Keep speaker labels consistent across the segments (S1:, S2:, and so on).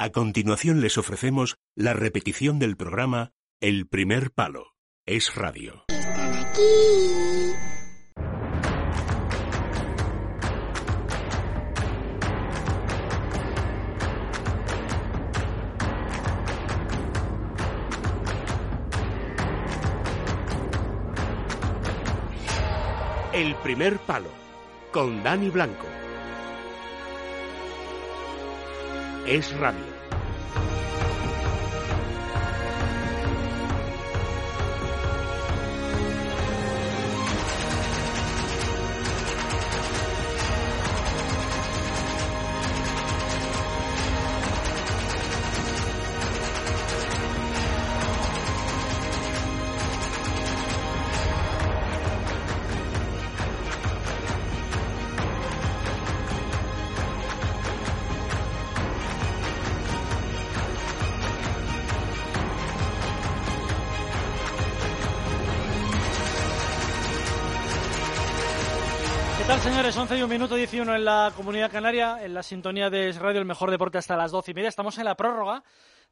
S1: A continuación les ofrecemos la repetición del programa El Primer Palo. Es Radio.
S2: ¡Están aquí!
S1: El Primer Palo, con Dani Blanco. Es Radio.
S3: Señores, 11:01 en la Comunidad Canaria, en la sintonía de Es Radio, el mejor deporte hasta las 12:30. Estamos en la prórroga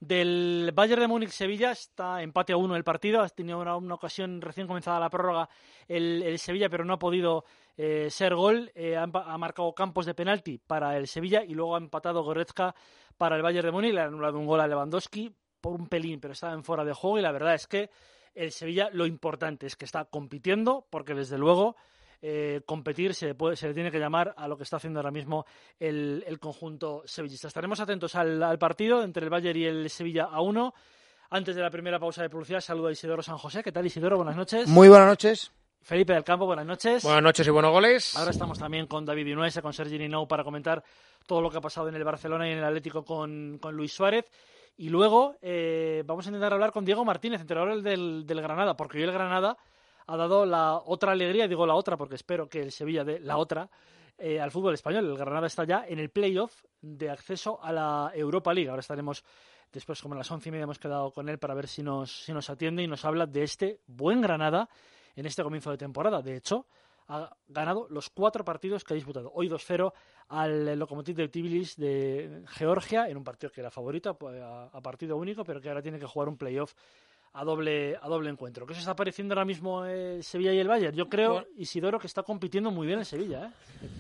S3: del Bayern de Múnich-Sevilla. Está empate a 1 el partido. Ha tenido una ocasión recién comenzada la prórroga el Sevilla, pero no ha podido ser gol. Ha marcado Campos de penalti para el Sevilla y luego ha empatado Goretzka para el Bayern de Múnich. Le ha anulado un gol a Lewandowski por un pelín, pero estaba en fuera de juego. Y la verdad es que el Sevilla, lo importante es que está compitiendo, porque desde luego competir se le tiene que llamar a lo que está haciendo ahora mismo el conjunto sevillista. Estaremos atentos al partido entre el Bayern y el Sevilla a 1. Antes de la primera pausa de publicidad, saludo a Isidoro San José. ¿Qué tal, Isidoro? Buenas noches.
S4: Muy buenas noches.
S3: Felipe del Campo, buenas noches.
S5: Buenas noches y buenos goles.
S3: Ahora estamos también con David Vinuesa, con Sergi Ninou, para comentar todo lo que ha pasado en el Barcelona y en el Atlético con Luis Suárez. Y luego vamos a intentar hablar con Diego Martínez, entrenador del Granada, porque hoy el Granada ha dado la otra alegría, digo la otra porque espero que el Sevilla dé la otra al fútbol español. El Granada está ya en el playoff de acceso a la Europa League. Ahora estaremos después, como a las 11:30, hemos quedado con él para ver si nos atiende y nos habla de este buen Granada en este comienzo de temporada. De hecho, ha ganado los 4 partidos que ha disputado. Hoy 2-0 al Lokomotiv de Tbilisi de Georgia, en un partido que era favorito a partido único, pero que ahora tiene que jugar un playoff a doble encuentro. ¿Qué os está pareciendo ahora mismo el Sevilla y el Bayern? Yo creo, Isidoro, que está compitiendo muy bien el Sevilla.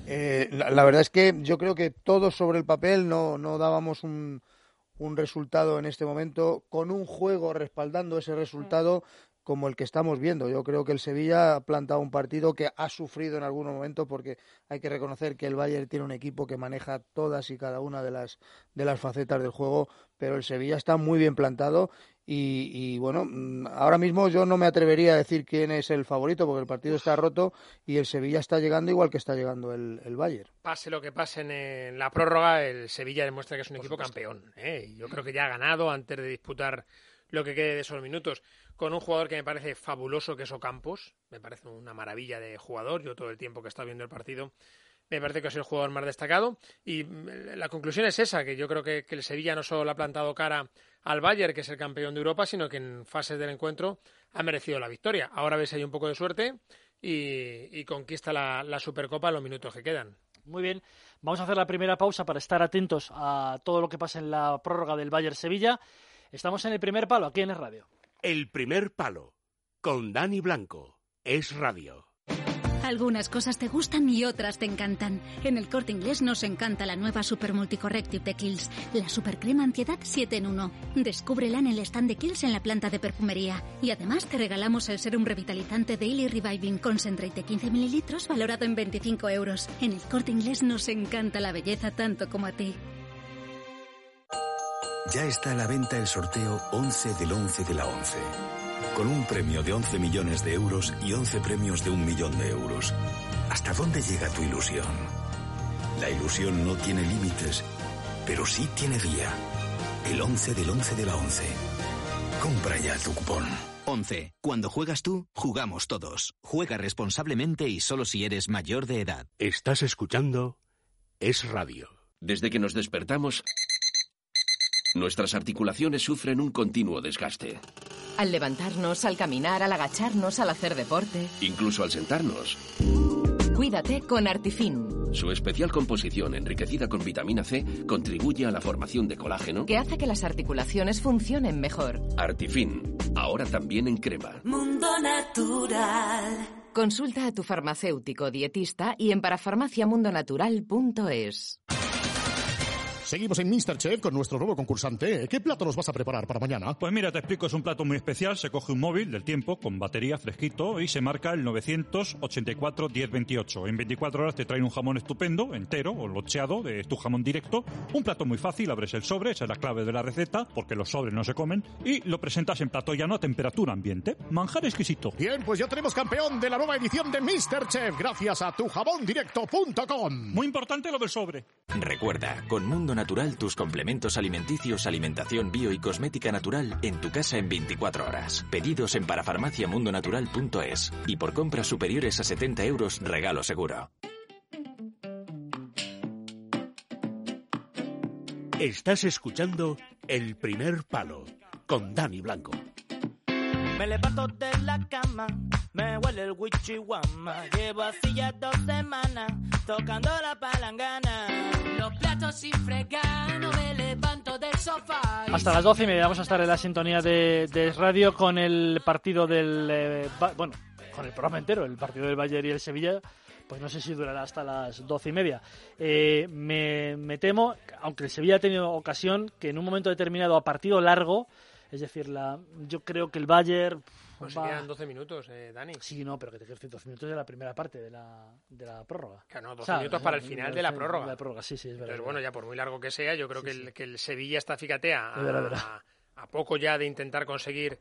S4: La verdad es que yo creo que todos sobre el papel no dábamos un resultado en este momento, con un juego respaldando ese resultado como el que estamos viendo. Yo creo que el Sevilla ha plantado un partido que ha sufrido en algunos momentos, porque hay que reconocer que el Bayern tiene un equipo que maneja todas y cada una de las facetas del juego, pero el Sevilla está muy bien plantado y bueno, ahora mismo yo no me atrevería a decir quién es el favorito, porque el partido está roto y el Sevilla está llegando igual que está llegando el Bayern.
S5: Pase lo que pase en la prórroga, el Sevilla demuestra que es un equipo campeón. Yo creo que ya ha ganado antes de disputar lo que quede de esos minutos, con un jugador que me parece fabuloso, que es Ocampos. Me parece una maravilla de jugador. Yo todo el tiempo que he estado viendo el partido me parece que es el jugador más destacado. Y la conclusión es esa, que yo creo que el Sevilla no solo le ha plantado cara al Bayern, que es el campeón de Europa, sino que en fases del encuentro ha merecido la victoria. Ahora ves ahí un poco de suerte y conquista la Supercopa en los minutos que quedan.
S3: Muy bien, vamos a hacer la primera pausa para estar atentos a todo lo que pasa en la prórroga del Bayern-Sevilla. Estamos en el primer palo, aquí en Es Radio.
S1: El Primer Palo, con Dani Blanco. Es Radio.
S6: Algunas cosas te gustan y otras te encantan. En El Corte Inglés nos encanta la nueva Super Multicorrective de Kiehl's, la Super Crema Antiedad 7 en 1. Descúbrela en el stand de Kiehl's en la planta de perfumería. Y además te regalamos el serum revitalizante Daily Reviving Concentrate de 15 mililitros valorado en 25 euros. En El Corte Inglés nos encanta la belleza tanto como a ti.
S7: Ya está a la venta el sorteo 11 del 11 de la 11. Con un premio de 11 millones de euros y 11 premios de 1 millón de euros. ¿Hasta dónde llega tu ilusión? La ilusión no tiene límites, pero sí tiene día. El 11 del 11 de la 11. Compra ya tu cupón.
S8: 11. Cuando juegas tú, jugamos todos. Juega responsablemente y solo si eres mayor de edad.
S1: Estás escuchando Es Radio.
S9: Desde que nos despertamos, nuestras articulaciones sufren un continuo desgaste.
S10: Al levantarnos, al caminar, al agacharnos, al hacer deporte.
S9: Incluso al sentarnos.
S10: Cuídate con Artifin.
S9: Su especial composición, enriquecida con vitamina C, contribuye a la formación de colágeno
S10: que hace que las articulaciones funcionen mejor.
S9: Artifin, ahora también en crema.
S2: Mundo Natural.
S10: Consulta a tu farmacéutico dietista y en parafarmaciamundonatural.es.
S11: Seguimos en MasterChef con nuestro nuevo concursante. ¿Qué plato nos vas a preparar para mañana?
S12: Pues mira, te explico, es un plato muy especial. Se coge un móvil del tiempo con batería fresquito y se marca el 984 1028. En 24 horas te traen un jamón estupendo, entero o locheado, de tu jamón directo. Un plato muy fácil, abres el sobre, esa es la clave de la receta, porque los sobres no se comen, y lo presentas en plato llano a temperatura ambiente. Manjar exquisito.
S11: Bien, pues ya tenemos campeón de la nueva edición de MasterChef, gracias a tujamondirecto.com.
S12: Muy importante lo del sobre.
S13: Recuerda, con Mundo Natural, tus complementos alimenticios, alimentación bio y cosmética natural en tu casa en 24 horas. Pedidos en parafarmaciamundonatural.es. Y por compras superiores a 70 euros, regalo seguro.
S1: Estás escuchando El Primer Palo con Dani Blanco.
S14: Me levanto de la cama, me huele el wichihuama. Llevo así ya 2 semanas, tocando la palangana.
S2: Los platos sin fregar, no me levanto del sofá.
S3: Hasta las 12:30 vamos a estar en la sintonía de radio con el partido del... con el programa entero, el partido del Bayern y el Sevilla. Pues no sé si durará hasta las 12:30. Me temo, aunque el Sevilla ha tenido ocasión, que en un momento determinado a partido largo... Es decir, yo creo que el Bayern...
S5: Pues se quedan 12 minutos, Dani.
S3: Sí, no, pero que te quedan 12 minutos de la primera parte de la prórroga.
S5: Claro, 12 minutos para el final de la prórroga.
S3: De la prórroga, sí, es verdad.
S5: Entonces, bueno, ya por muy largo que sea, yo creo que el Sevilla está, fíjate, a poco ya de intentar conseguir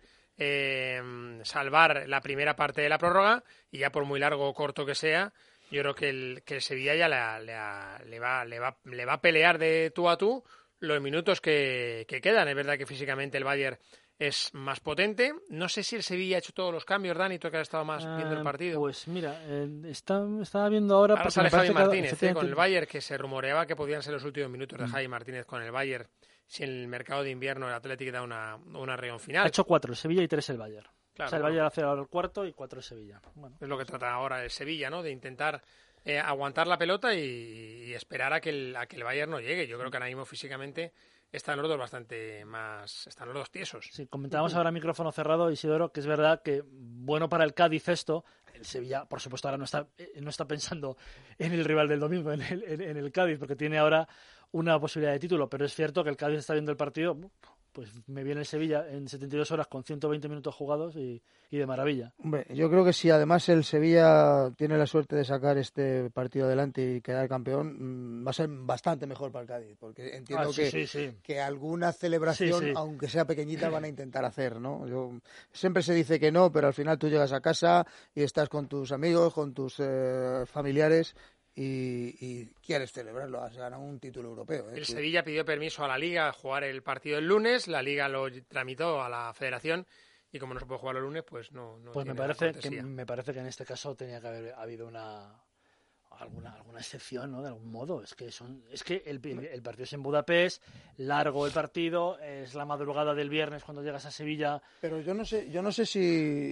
S5: salvar la primera parte de la prórroga, y ya por muy largo o corto que sea, yo creo que el Sevilla ya le va a pelear de tú a tú los minutos que quedan. Es verdad que físicamente el Bayern es más potente. No sé si el Sevilla ha hecho todos los cambios, Dani, tú que has estado más viendo el partido.
S3: Pues mira, estaba viendo ahora
S5: sale Javi Martínez con el Bayern, que se rumoreaba que podían ser los últimos minutos de Javi Martínez con el Bayern si en el mercado de invierno el Athletic da una reunión final.
S3: Ha hecho 4 el Sevilla y 3 el Bayern.
S5: Claro,
S3: o sea, el Bayern hace ahora el cuarto y 4 el Sevilla. Bueno,
S5: es lo que trata ahora el Sevilla, ¿no? De intentar aguantar la pelota y esperar a que el Bayern no llegue. Yo creo que ahora mismo físicamente están los dos están los dos tiesos.
S3: Sí, comentábamos ahora micrófono cerrado, Isidoro, que es verdad que bueno para el Cádiz esto. El Sevilla, por supuesto, ahora no está pensando en el rival del domingo, en el Cádiz, porque tiene ahora una posibilidad de título, pero es cierto que el Cádiz está viendo el partido, pues me viene el Sevilla en 72 horas con 120 minutos jugados y de maravilla.
S4: Hombre, yo creo que si además el Sevilla tiene la suerte de sacar este partido adelante y quedar campeón, va a ser bastante mejor para el Cádiz, porque entiendo que alguna celebración, aunque sea pequeñita, van a intentar hacer, ¿no? Siempre se dice que no, pero al final tú llegas a casa y estás con tus amigos, con tus familiares y quieres celebrarlo, has ganado un título europeo.
S5: El Sevilla pidió permiso a la Liga a jugar el partido el lunes, la Liga lo tramitó a la Federación y como no se puede jugar el lunes, pues no.
S3: Pues me parece que en este caso tenía que haber habido alguna excepción, ¿no? De algún modo. Es que el partido es en Budapest, largo el partido, es la madrugada del viernes cuando llegas a Sevilla.
S4: Pero yo no sé si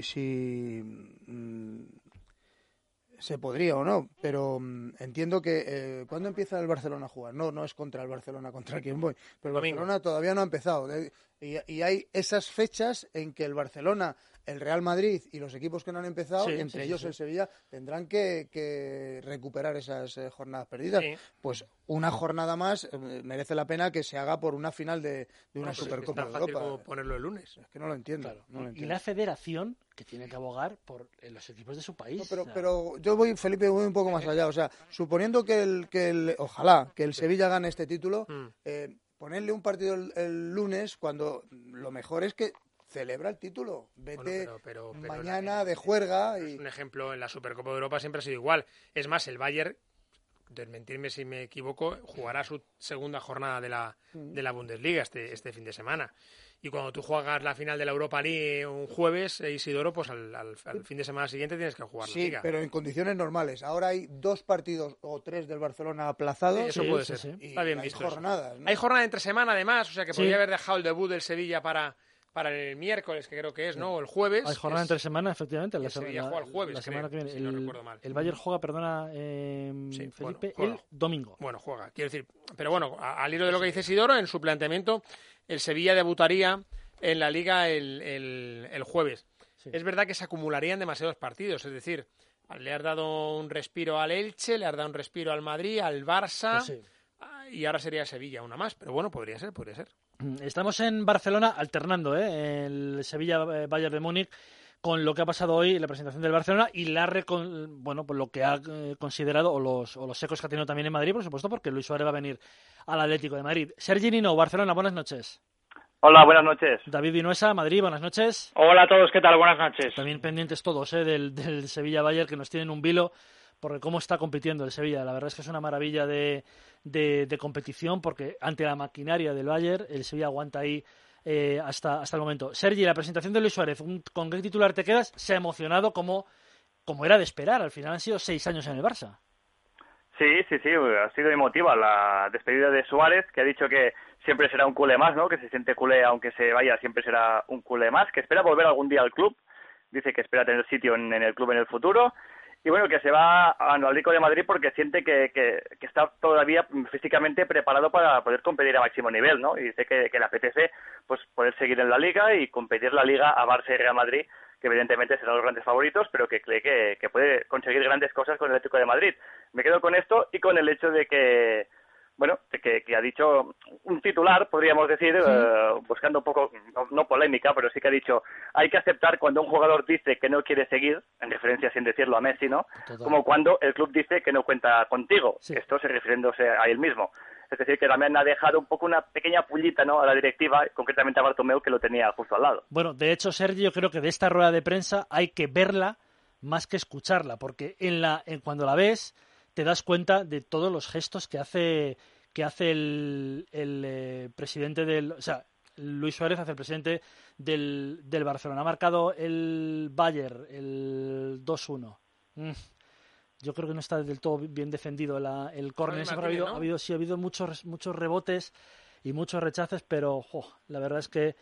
S4: se podría o no, pero entiendo que ¿cuándo empieza el Barcelona a jugar? No es contra el Barcelona contra quien voy, pero el Barcelona todavía no ha empezado. Y hay esas fechas en que el Barcelona, el Real Madrid y los equipos que no han empezado, entre ellos el Sevilla, tendrán que recuperar esas jornadas perdidas. Sí. Pues una jornada más merece la pena que se haga por una final de una Supercopa de Europa.
S5: Como ponerlo el lunes.
S4: Es que no lo entiendo.
S3: Claro. No lo entiendo. Y la Federación, que tiene que abogar por los equipos de su país.
S4: No, pero yo voy un poco más allá. O sea, suponiendo que ojalá que el Sevilla gane este título, ponerle un partido el lunes cuando lo mejor es que celebra el título. Vete pero mañana de juerga.
S5: Es un ejemplo, en la Supercopa de Europa siempre ha sido igual. Es más, el Bayern, desmentirme si me equivoco, jugará su segunda jornada de la Bundesliga este fin de semana. Y cuando tú juegas la final de la Europa League un jueves, Isidoro, pues al fin de semana siguiente tienes que jugar la Liga.
S4: Sí, pero en condiciones normales. Ahora hay 2 partidos o 3 del Barcelona aplazados.
S5: Sí, eso puede ser.
S4: Y
S5: está bien
S4: hay
S5: visto.
S4: Jornadas, ¿no?
S5: Hay jornada entre semana, además, o sea que podría haber dejado el debut del Sevilla para para el miércoles, que creo que es, ¿no? O el jueves.
S3: Hay jornada entre semana, efectivamente.
S5: El Sevilla juega el jueves,
S3: la semana
S5: creo,
S3: que viene.
S5: si no recuerdo mal.
S3: El Bayern juega, perdona,
S5: sí,
S3: Felipe,
S5: juega.
S3: el domingo.
S5: Bueno, juega, quiero decir. Pero bueno, al hilo de lo que dice Isidoro, en su planteamiento, el Sevilla debutaría en la Liga el jueves. Sí. Es verdad que se acumularían demasiados partidos, es decir, le has dado un respiro al Elche, le has dado un respiro al Madrid, al Barça, pues sí. Y ahora sería Sevilla una más, pero bueno, podría ser.
S3: Estamos en Barcelona alternando el Sevilla-Bayern de Múnich con lo que ha pasado hoy en la presentación del Barcelona y pues lo que ha considerado o los ecos que ha tenido también en Madrid, por supuesto, porque Luis Suárez va a venir al Atlético de Madrid. Sergi Nino, Barcelona, buenas noches.
S15: Hola, buenas noches.
S3: David Vinuesa, Madrid, buenas noches.
S15: Hola a todos, ¿qué tal? Buenas noches.
S3: También pendientes todos del Sevilla-Bayern, que nos tienen un vilo por cómo está compitiendo el Sevilla. La verdad es que es una maravilla de competición, porque ante la maquinaria del Bayern, el Sevilla aguanta ahí hasta el momento. Sergi, la presentación de Luis Suárez, ¿con qué titular te quedas? Se ha emocionado como era de esperar. Al final han sido 6 años en el Barça.
S15: Sí, ha sido emotiva la despedida de Suárez, que ha dicho que siempre será un culé más, ¿no? Que se siente culé aunque se vaya, siempre será un culé más, que espera volver algún día al club, dice que espera tener sitio en el club en el futuro, y bueno, que se va al Atlético de Madrid porque siente que está todavía físicamente preparado para poder competir a máximo nivel, ¿no? Y dice que le apetece pues poder seguir en la Liga y competir la Liga a Barça y Real Madrid, que evidentemente serán los grandes favoritos, pero que cree que puede conseguir grandes cosas con el Atlético de Madrid. Me quedo con esto y con el hecho de que ha dicho un titular, podríamos decir, buscando un poco, no polémica, pero sí que ha dicho, hay que aceptar cuando un jugador dice que no quiere seguir, en referencia sin decirlo a Messi, ¿no? Total. Como cuando el club dice que no cuenta contigo, sí. Esto se refiriéndose a él mismo. Es decir, que también ha dejado un poco una pequeña pullita, ¿no?, a la directiva, concretamente a Bartomeu, que lo tenía justo al lado.
S3: Bueno, de hecho, Sergio, yo creo que de esta rueda de prensa hay que verla más que escucharla, porque cuando la ves te das cuenta de todos los gestos que hace el presidente Luis Suárez hace el presidente del Barcelona. Ha marcado el Bayern el 2-1. Yo creo que no está del todo bien defendido el córner. Ha habido muchos rebotes y muchos rechaces, pero la verdad es que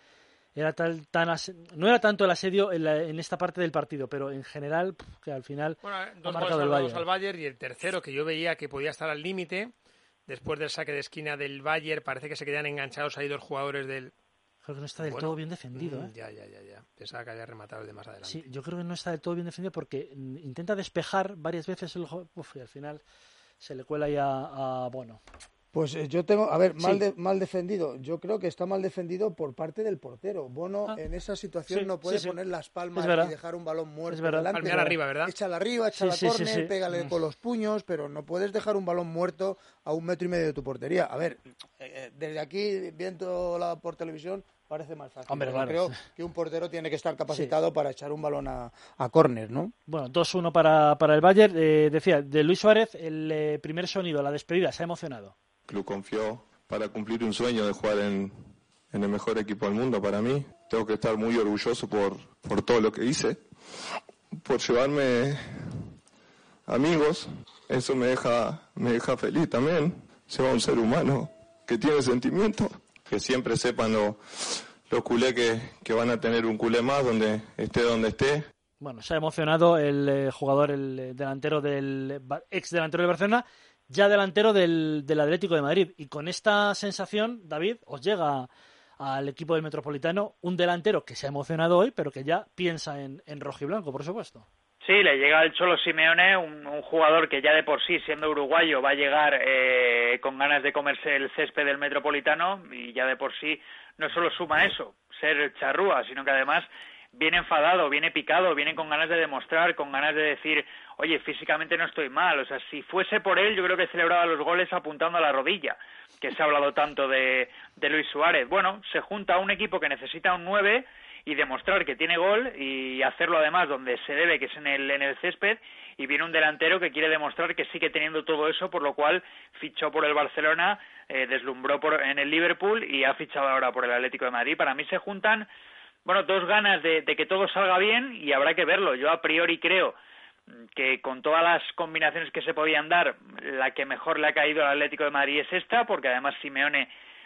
S3: no era tanto el asedio en esta parte del partido, pero en general que al final ha marcado el Bayern.
S5: Al Bayern, y el tercero, que yo veía que podía estar al límite después del saque de esquina del Bayern, parece que se quedan enganchados ahí 2 jugadores del...
S3: Creo que no está del todo bien defendido.
S5: Ya. Pensaba que había rematado el de más adelante.
S3: Sí, yo creo que no está del todo bien defendido porque intenta despejar varias veces y al final se le cuela ahí a Bono.
S4: Pues yo tengo, mal defendido. Yo creo que está mal defendido por parte del portero. Bono en esa situación no puede poner las palmas y dejar un balón muerto delante.
S5: Palmear arriba, ¿verdad?
S4: Échala arriba, échala córner, pégale con los puños, pero no puedes dejar un balón muerto a 1,5 metros de tu portería. A ver, desde aquí, viendo por televisión, parece más fácil.
S3: Hombre, claro.
S4: Creo que un portero tiene que estar capacitado para echar un balón a córner, ¿no?
S3: Bueno, 2-1 para el Bayern. Decía, de Luis Suárez, el primer sonido, la despedida, se ha emocionado.
S16: El club confió para cumplir un sueño de jugar en el mejor equipo del mundo para mí. Tengo que estar muy orgulloso por todo lo que hice, por llevarme amigos. Eso me deja feliz también. Lleva un ser humano que tiene sentimientos. Que siempre sepan los culés que van a tener un culé más donde esté.
S3: Bueno, se ha emocionado el jugador, el delantero ex delantero del Barcelona, ya delantero del Atlético de Madrid. Y con esta sensación, David, os llega al equipo del Metropolitano un delantero que se ha emocionado hoy, pero que ya piensa en rojiblanco, por supuesto.
S17: Sí, le llega al Cholo Simeone, un jugador que ya de por sí, siendo uruguayo, va a llegar con ganas de comerse el césped del Metropolitano, y ya de por sí no solo suma eso, ser charrúa, sino que además viene enfadado, viene picado, viene con ganas de demostrar, con ganas de decir, oye, físicamente no estoy mal. O sea, si fuese por él, yo creo que celebraba los goles apuntando a la rodilla, que se ha hablado tanto de Luis Suárez. Bueno, se junta a un equipo que necesita un 9 y demostrar que tiene gol, y hacerlo además donde se debe, que es en el césped, y viene un delantero que quiere demostrar que sigue teniendo todo eso, por lo cual fichó por el Barcelona, deslumbró en el Liverpool y ha fichado ahora por el Atlético de Madrid. Para mí se juntan, bueno, 2 ganas de que todo salga bien, y habrá que verlo. Yo a priori creo que con todas las combinaciones que se podían dar, la que mejor le ha caído al Atlético de Madrid es esta, porque además Simeone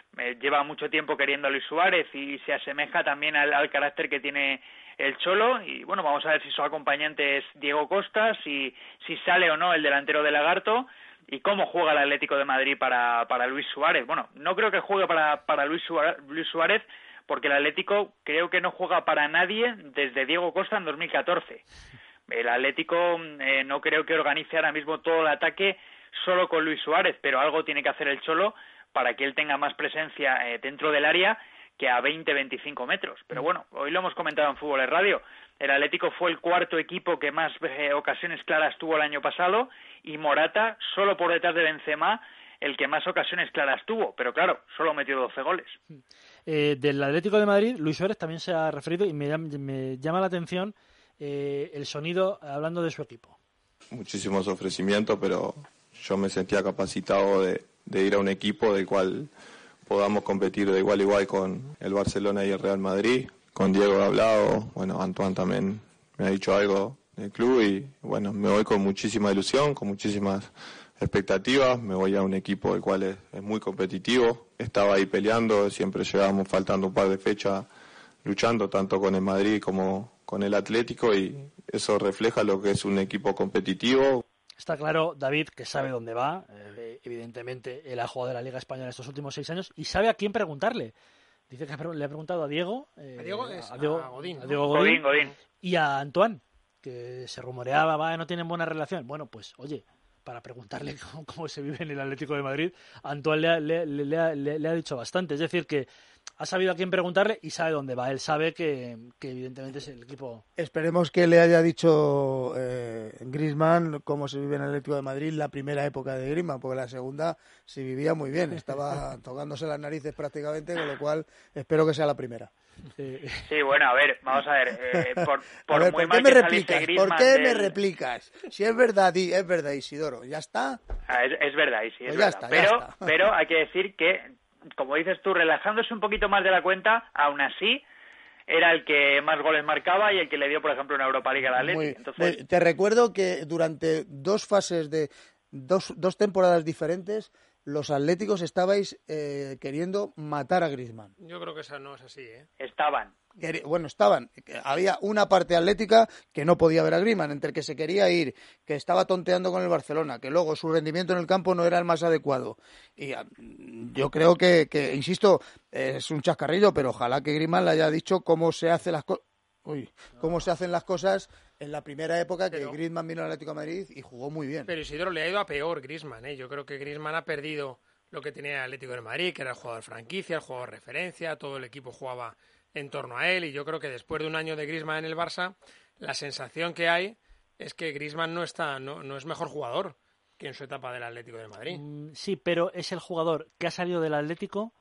S17: lleva mucho tiempo queriendo a Luis Suárez y se asemeja también al carácter que tiene el Cholo. Y bueno, vamos a ver si su acompañante es Diego Costa, si sale o no el delantero de Lagarto, y cómo juega el Atlético de Madrid para Luis Suárez. Bueno, no creo que juegue para Luis Suárez, porque el Atlético creo que no juega para nadie desde Diego Costa en 2014. El Atlético no creo que organice ahora mismo todo el ataque solo con Luis Suárez, pero algo tiene que hacer el Cholo para que él tenga más presencia dentro del área que a 20-25 metros. Pero bueno, hoy lo hemos comentado en Fútbol Radio. El Atlético fue el cuarto equipo que más ocasiones claras tuvo el año pasado, y Morata, solo por detrás de Benzema, el que más ocasiones claras tuvo. Pero claro, solo metió 12 goles.
S3: Del Atlético de Madrid, Luis Suárez también se ha referido, y me llama la atención el sonido hablando de su equipo.
S16: Muchísimos ofrecimientos, pero yo me sentía capacitado de ir a un equipo del cual podamos competir de igual a igual con el Barcelona y el Real Madrid. Con Diego he hablado, bueno, Antoine también me ha dicho algo del club, y bueno, me voy con muchísima ilusión, con muchísimas expectativas. Me voy a un equipo el cual es muy competitivo. Estaba ahí peleando, siempre llegábamos faltando un par de fechas luchando, tanto con el Madrid como con el Atlético, y eso refleja lo que es un equipo competitivo.
S3: Está claro, David, que sabe dónde va. Evidentemente, él ha jugado de la Liga Española estos últimos 6 años y sabe a quién preguntarle. Dice que le ha preguntado a Diego.
S5: A Godín.
S17: Godín.
S3: Y a Antoine, que se rumoreaba, no tienen buena relación. Bueno, pues, oye, para preguntarle cómo se vive en el Atlético de Madrid, Antoine le ha dicho bastante. Es decir, que ha sabido a quién preguntarle y sabe dónde va. Él sabe que evidentemente es el equipo.
S4: Esperemos que le haya dicho Griezmann cómo se vive en el Atlético de Madrid la primera época de Griezmann, porque la segunda se vivía muy bien. Estaba tocándose las narices prácticamente, con lo cual espero que sea la primera.
S17: Sí, bueno, a ver, vamos a ver.
S4: ¿Por qué me replicas? ¿Por qué me replicas? Si es verdad, Isidoro, ¿ya está?
S17: Es verdad, y sí, es
S4: pues
S17: verdad. Pero hay que decir que, como dices tú, relajándose un poquito más de la cuenta, aún así era el que más goles marcaba y el que le dio, por ejemplo, una Europa League al Atlético. Entonces...
S4: Te recuerdo que durante 2 fases de dos temporadas diferentes, los atléticos estabais queriendo matar a Griezmann.
S5: Yo creo que esa no es así, ¿eh?
S17: Estaban.
S4: Había una parte atlética que no podía ver a Griezmann, entre el que se quería ir, que estaba tonteando con el Barcelona, que luego su rendimiento en el campo no era el más adecuado. Y yo creo que insisto, es un chascarrillo, pero ojalá que Griezmann le haya dicho cómo se hacen las cosas. Cómo se hacen las cosas en la primera época que Griezmann vino al Atlético de Madrid y jugó muy bien.
S5: Pero Isidro, le ha ido a peor Griezmann, ¿eh? Yo creo que Griezmann ha perdido lo que tenía el Atlético de Madrid, que era el jugador franquicia, el jugador referencia, todo el equipo jugaba en torno a él, y yo creo que después de un año de Griezmann en el Barça, la sensación que hay es que Griezmann no es mejor jugador que en su etapa del Atlético de Madrid.
S3: Sí, pero es el jugador que ha salido del Atlético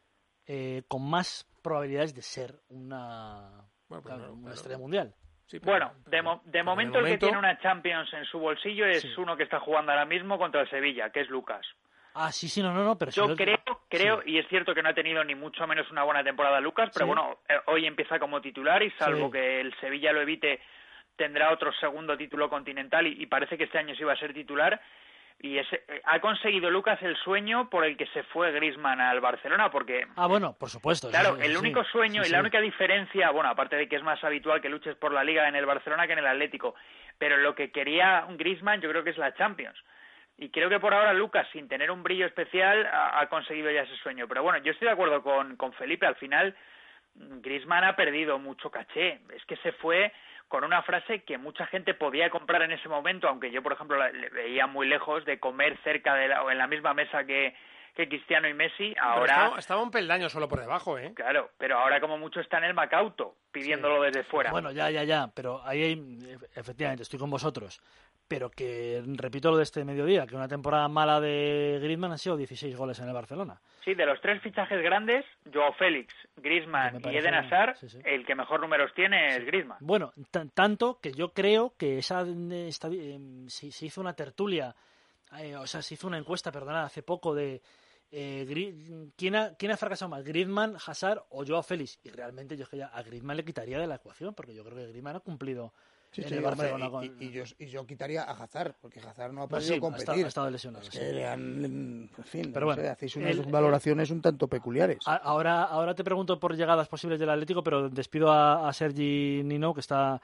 S3: con más probabilidades de ser una estrella mundial.
S17: Sí, bueno, de momento el que tiene una Champions en su bolsillo es uno que está jugando ahora mismo contra el Sevilla, que es Lucas.
S3: Ah, sí, no, pero...
S17: Yo creo, y es cierto que no ha tenido ni mucho menos una buena temporada Lucas, pero bueno, hoy empieza como titular y salvo que el Sevilla lo evite, tendrá otro segundo título continental y parece que este año sí va a ser titular. Y ha conseguido Lucas el sueño por el que se fue Griezmann al Barcelona, porque...
S3: Ah, bueno, por supuesto.
S17: Claro, el único sueño y la única diferencia, bueno, aparte de que es más habitual que luches por la Liga en el Barcelona que en el Atlético, pero lo que quería Griezmann yo creo que es la Champions. Y creo que por ahora Lucas, sin tener un brillo especial, ha conseguido ya ese sueño. Pero bueno, yo estoy de acuerdo con Felipe, al final Griezmann ha perdido mucho caché. Es que se fue con una frase que mucha gente podía comprar en ese momento, aunque yo, por ejemplo, le veía muy lejos de comer cerca o en la misma mesa que Cristiano y Messi. Ahora
S5: estaba un peldaño solo por debajo, ¿eh?
S17: Claro, pero ahora como mucho está en el Macauto, pidiéndolo desde fuera.
S3: Bueno, ya, pero ahí efectivamente estoy con vosotros. Pero que, repito lo de este mediodía, que una temporada mala de Griezmann han sido 16 goles en el Barcelona.
S17: Sí, de los 3 fichajes grandes, Joao Félix, Griezmann y Eden Hazard, el que mejor números tiene es Griezmann.
S3: Bueno, tanto que yo creo que se hizo una tertulia, se hizo una encuesta, hace poco de ¿quién ha fracasado más, Griezmann, Hazard o Joao Félix? Y realmente yo es que ya a Griezmann le quitaría de la ecuación, porque yo creo que Griezmann ha cumplido en el Barcelona.
S4: Y yo quitaría a Hazard, porque Hazard no ha podido competir.
S3: Ha estado lesionado.
S4: En fin,
S3: pero bueno,
S4: hacéis unas valoraciones un tanto peculiares.
S3: Ahora te pregunto por llegadas posibles del Atlético, pero despido a Sergi Ninou, que está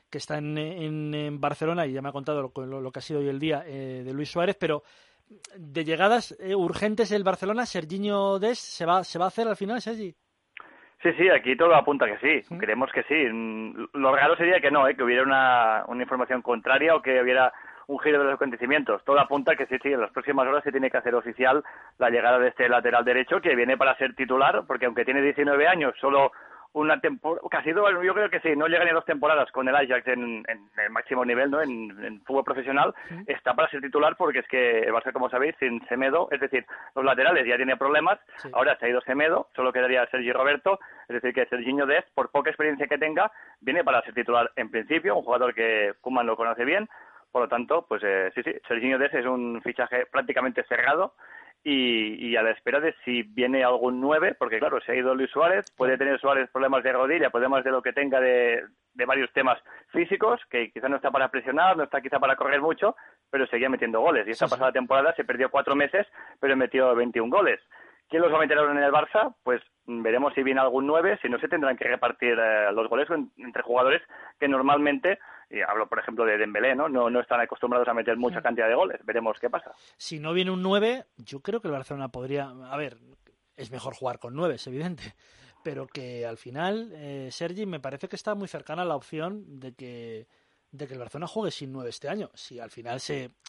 S3: en Barcelona, y ya me ha contado lo que ha sido hoy el día de Luis Suárez, pero de llegadas urgentes el Barcelona, Serginho Dest, ¿se va a hacer al final, Sergi?
S15: Sí, aquí todo apunta que sí, creemos que sí. Lo raro sería que no, que hubiera una información contraria o que hubiera un giro de los acontecimientos. Todo apunta que sí, en las próximas horas se tiene que hacer oficial la llegada de este lateral derecho, que viene para ser titular, porque aunque tiene 19 años, solo una temporada, casi dos, yo creo que sí, no llega ni a 2 temporadas con el Ajax en el máximo nivel, ¿no? En fútbol profesional, está para ser titular, porque es que el Barça, como sabéis, sin Semedo, es decir, los laterales ya tiene problemas, ahora se ha ido Semedo, solo quedaría Sergi Roberto, es decir, que Serginho Dest, por poca experiencia que tenga, viene para ser titular en principio, un jugador que Koeman lo conoce bien, por lo tanto, pues sí, Serginho Dest es un fichaje prácticamente cerrado, y a la espera de si viene algún 9, porque claro, se ha ido Luis Suárez, puede tener Suárez problemas de rodilla, problemas de lo que tenga de varios temas físicos, que quizá no está para presionar, no está quizá para correr mucho, pero seguía metiendo goles. Y esta pasada temporada se perdió 4 meses, pero metió 21 goles. ¿Quién los va a meter ahora en el Barça? Pues veremos si viene algún 9, si no se tendrán que repartir los goles entre jugadores que normalmente, y hablo por ejemplo de Dembélé, no están acostumbrados a meter mucha cantidad de goles. Veremos qué pasa.
S3: Si no viene un 9, yo creo que el Barcelona podría... A ver, es mejor jugar con 9, es evidente, pero que al final, Sergi, me parece que está muy cercana a la opción de que el Barcelona juegue sin 9 este año. Si al final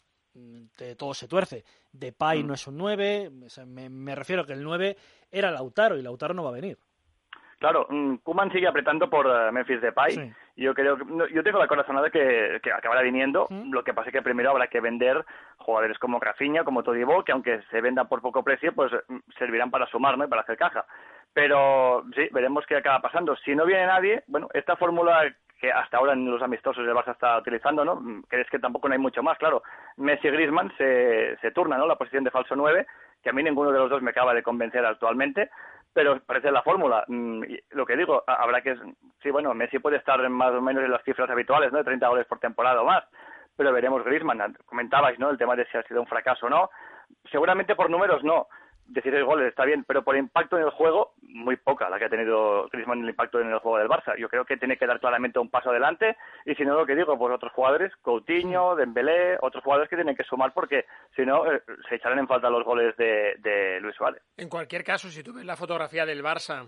S3: todo se tuerce. Depay no es un 9, me refiero que el 9 era Lautaro, y Lautaro no va a venir.
S15: Claro, Koeman sigue apretando por Memphis Depay. Sí. Yo tengo la corazonada que acabará viniendo. Lo que pasa es que primero habrá que vender jugadores como Rafinha, como Todibo, que aunque se vendan por poco precio, pues servirán para sumar, ¿no? Y para hacer caja. Pero sí, veremos qué acaba pasando. Si no viene nadie, bueno, esta fórmula que hasta ahora en los amistosos el Barça está utilizando, ¿no? Que es que tampoco no hay mucho más, claro. Messi y Griezmann se turnan, ¿no? La posición de falso 9, que a mí ninguno de los dos me acaba de convencer actualmente, pero parece la fórmula. Lo que digo, habrá que... Sí, bueno, Messi puede estar más o menos en las cifras habituales, ¿no? De 30 goles por temporada o más, pero veremos Griezmann. Comentabais, ¿no? El tema de si ha sido un fracaso o no. Seguramente por números no. 16 goles está bien, pero por impacto en el juego, muy poca la que ha tenido Griezmann en el impacto en el juego del Barça. Yo creo que tiene que dar claramente un paso adelante, y si no, lo que digo, pues otros jugadores, Coutinho, Dembélé, otros jugadores que tienen que sumar, porque si no, se echarán en falta los goles de Luis Suárez.
S5: En cualquier caso, si tú ves la fotografía del Barça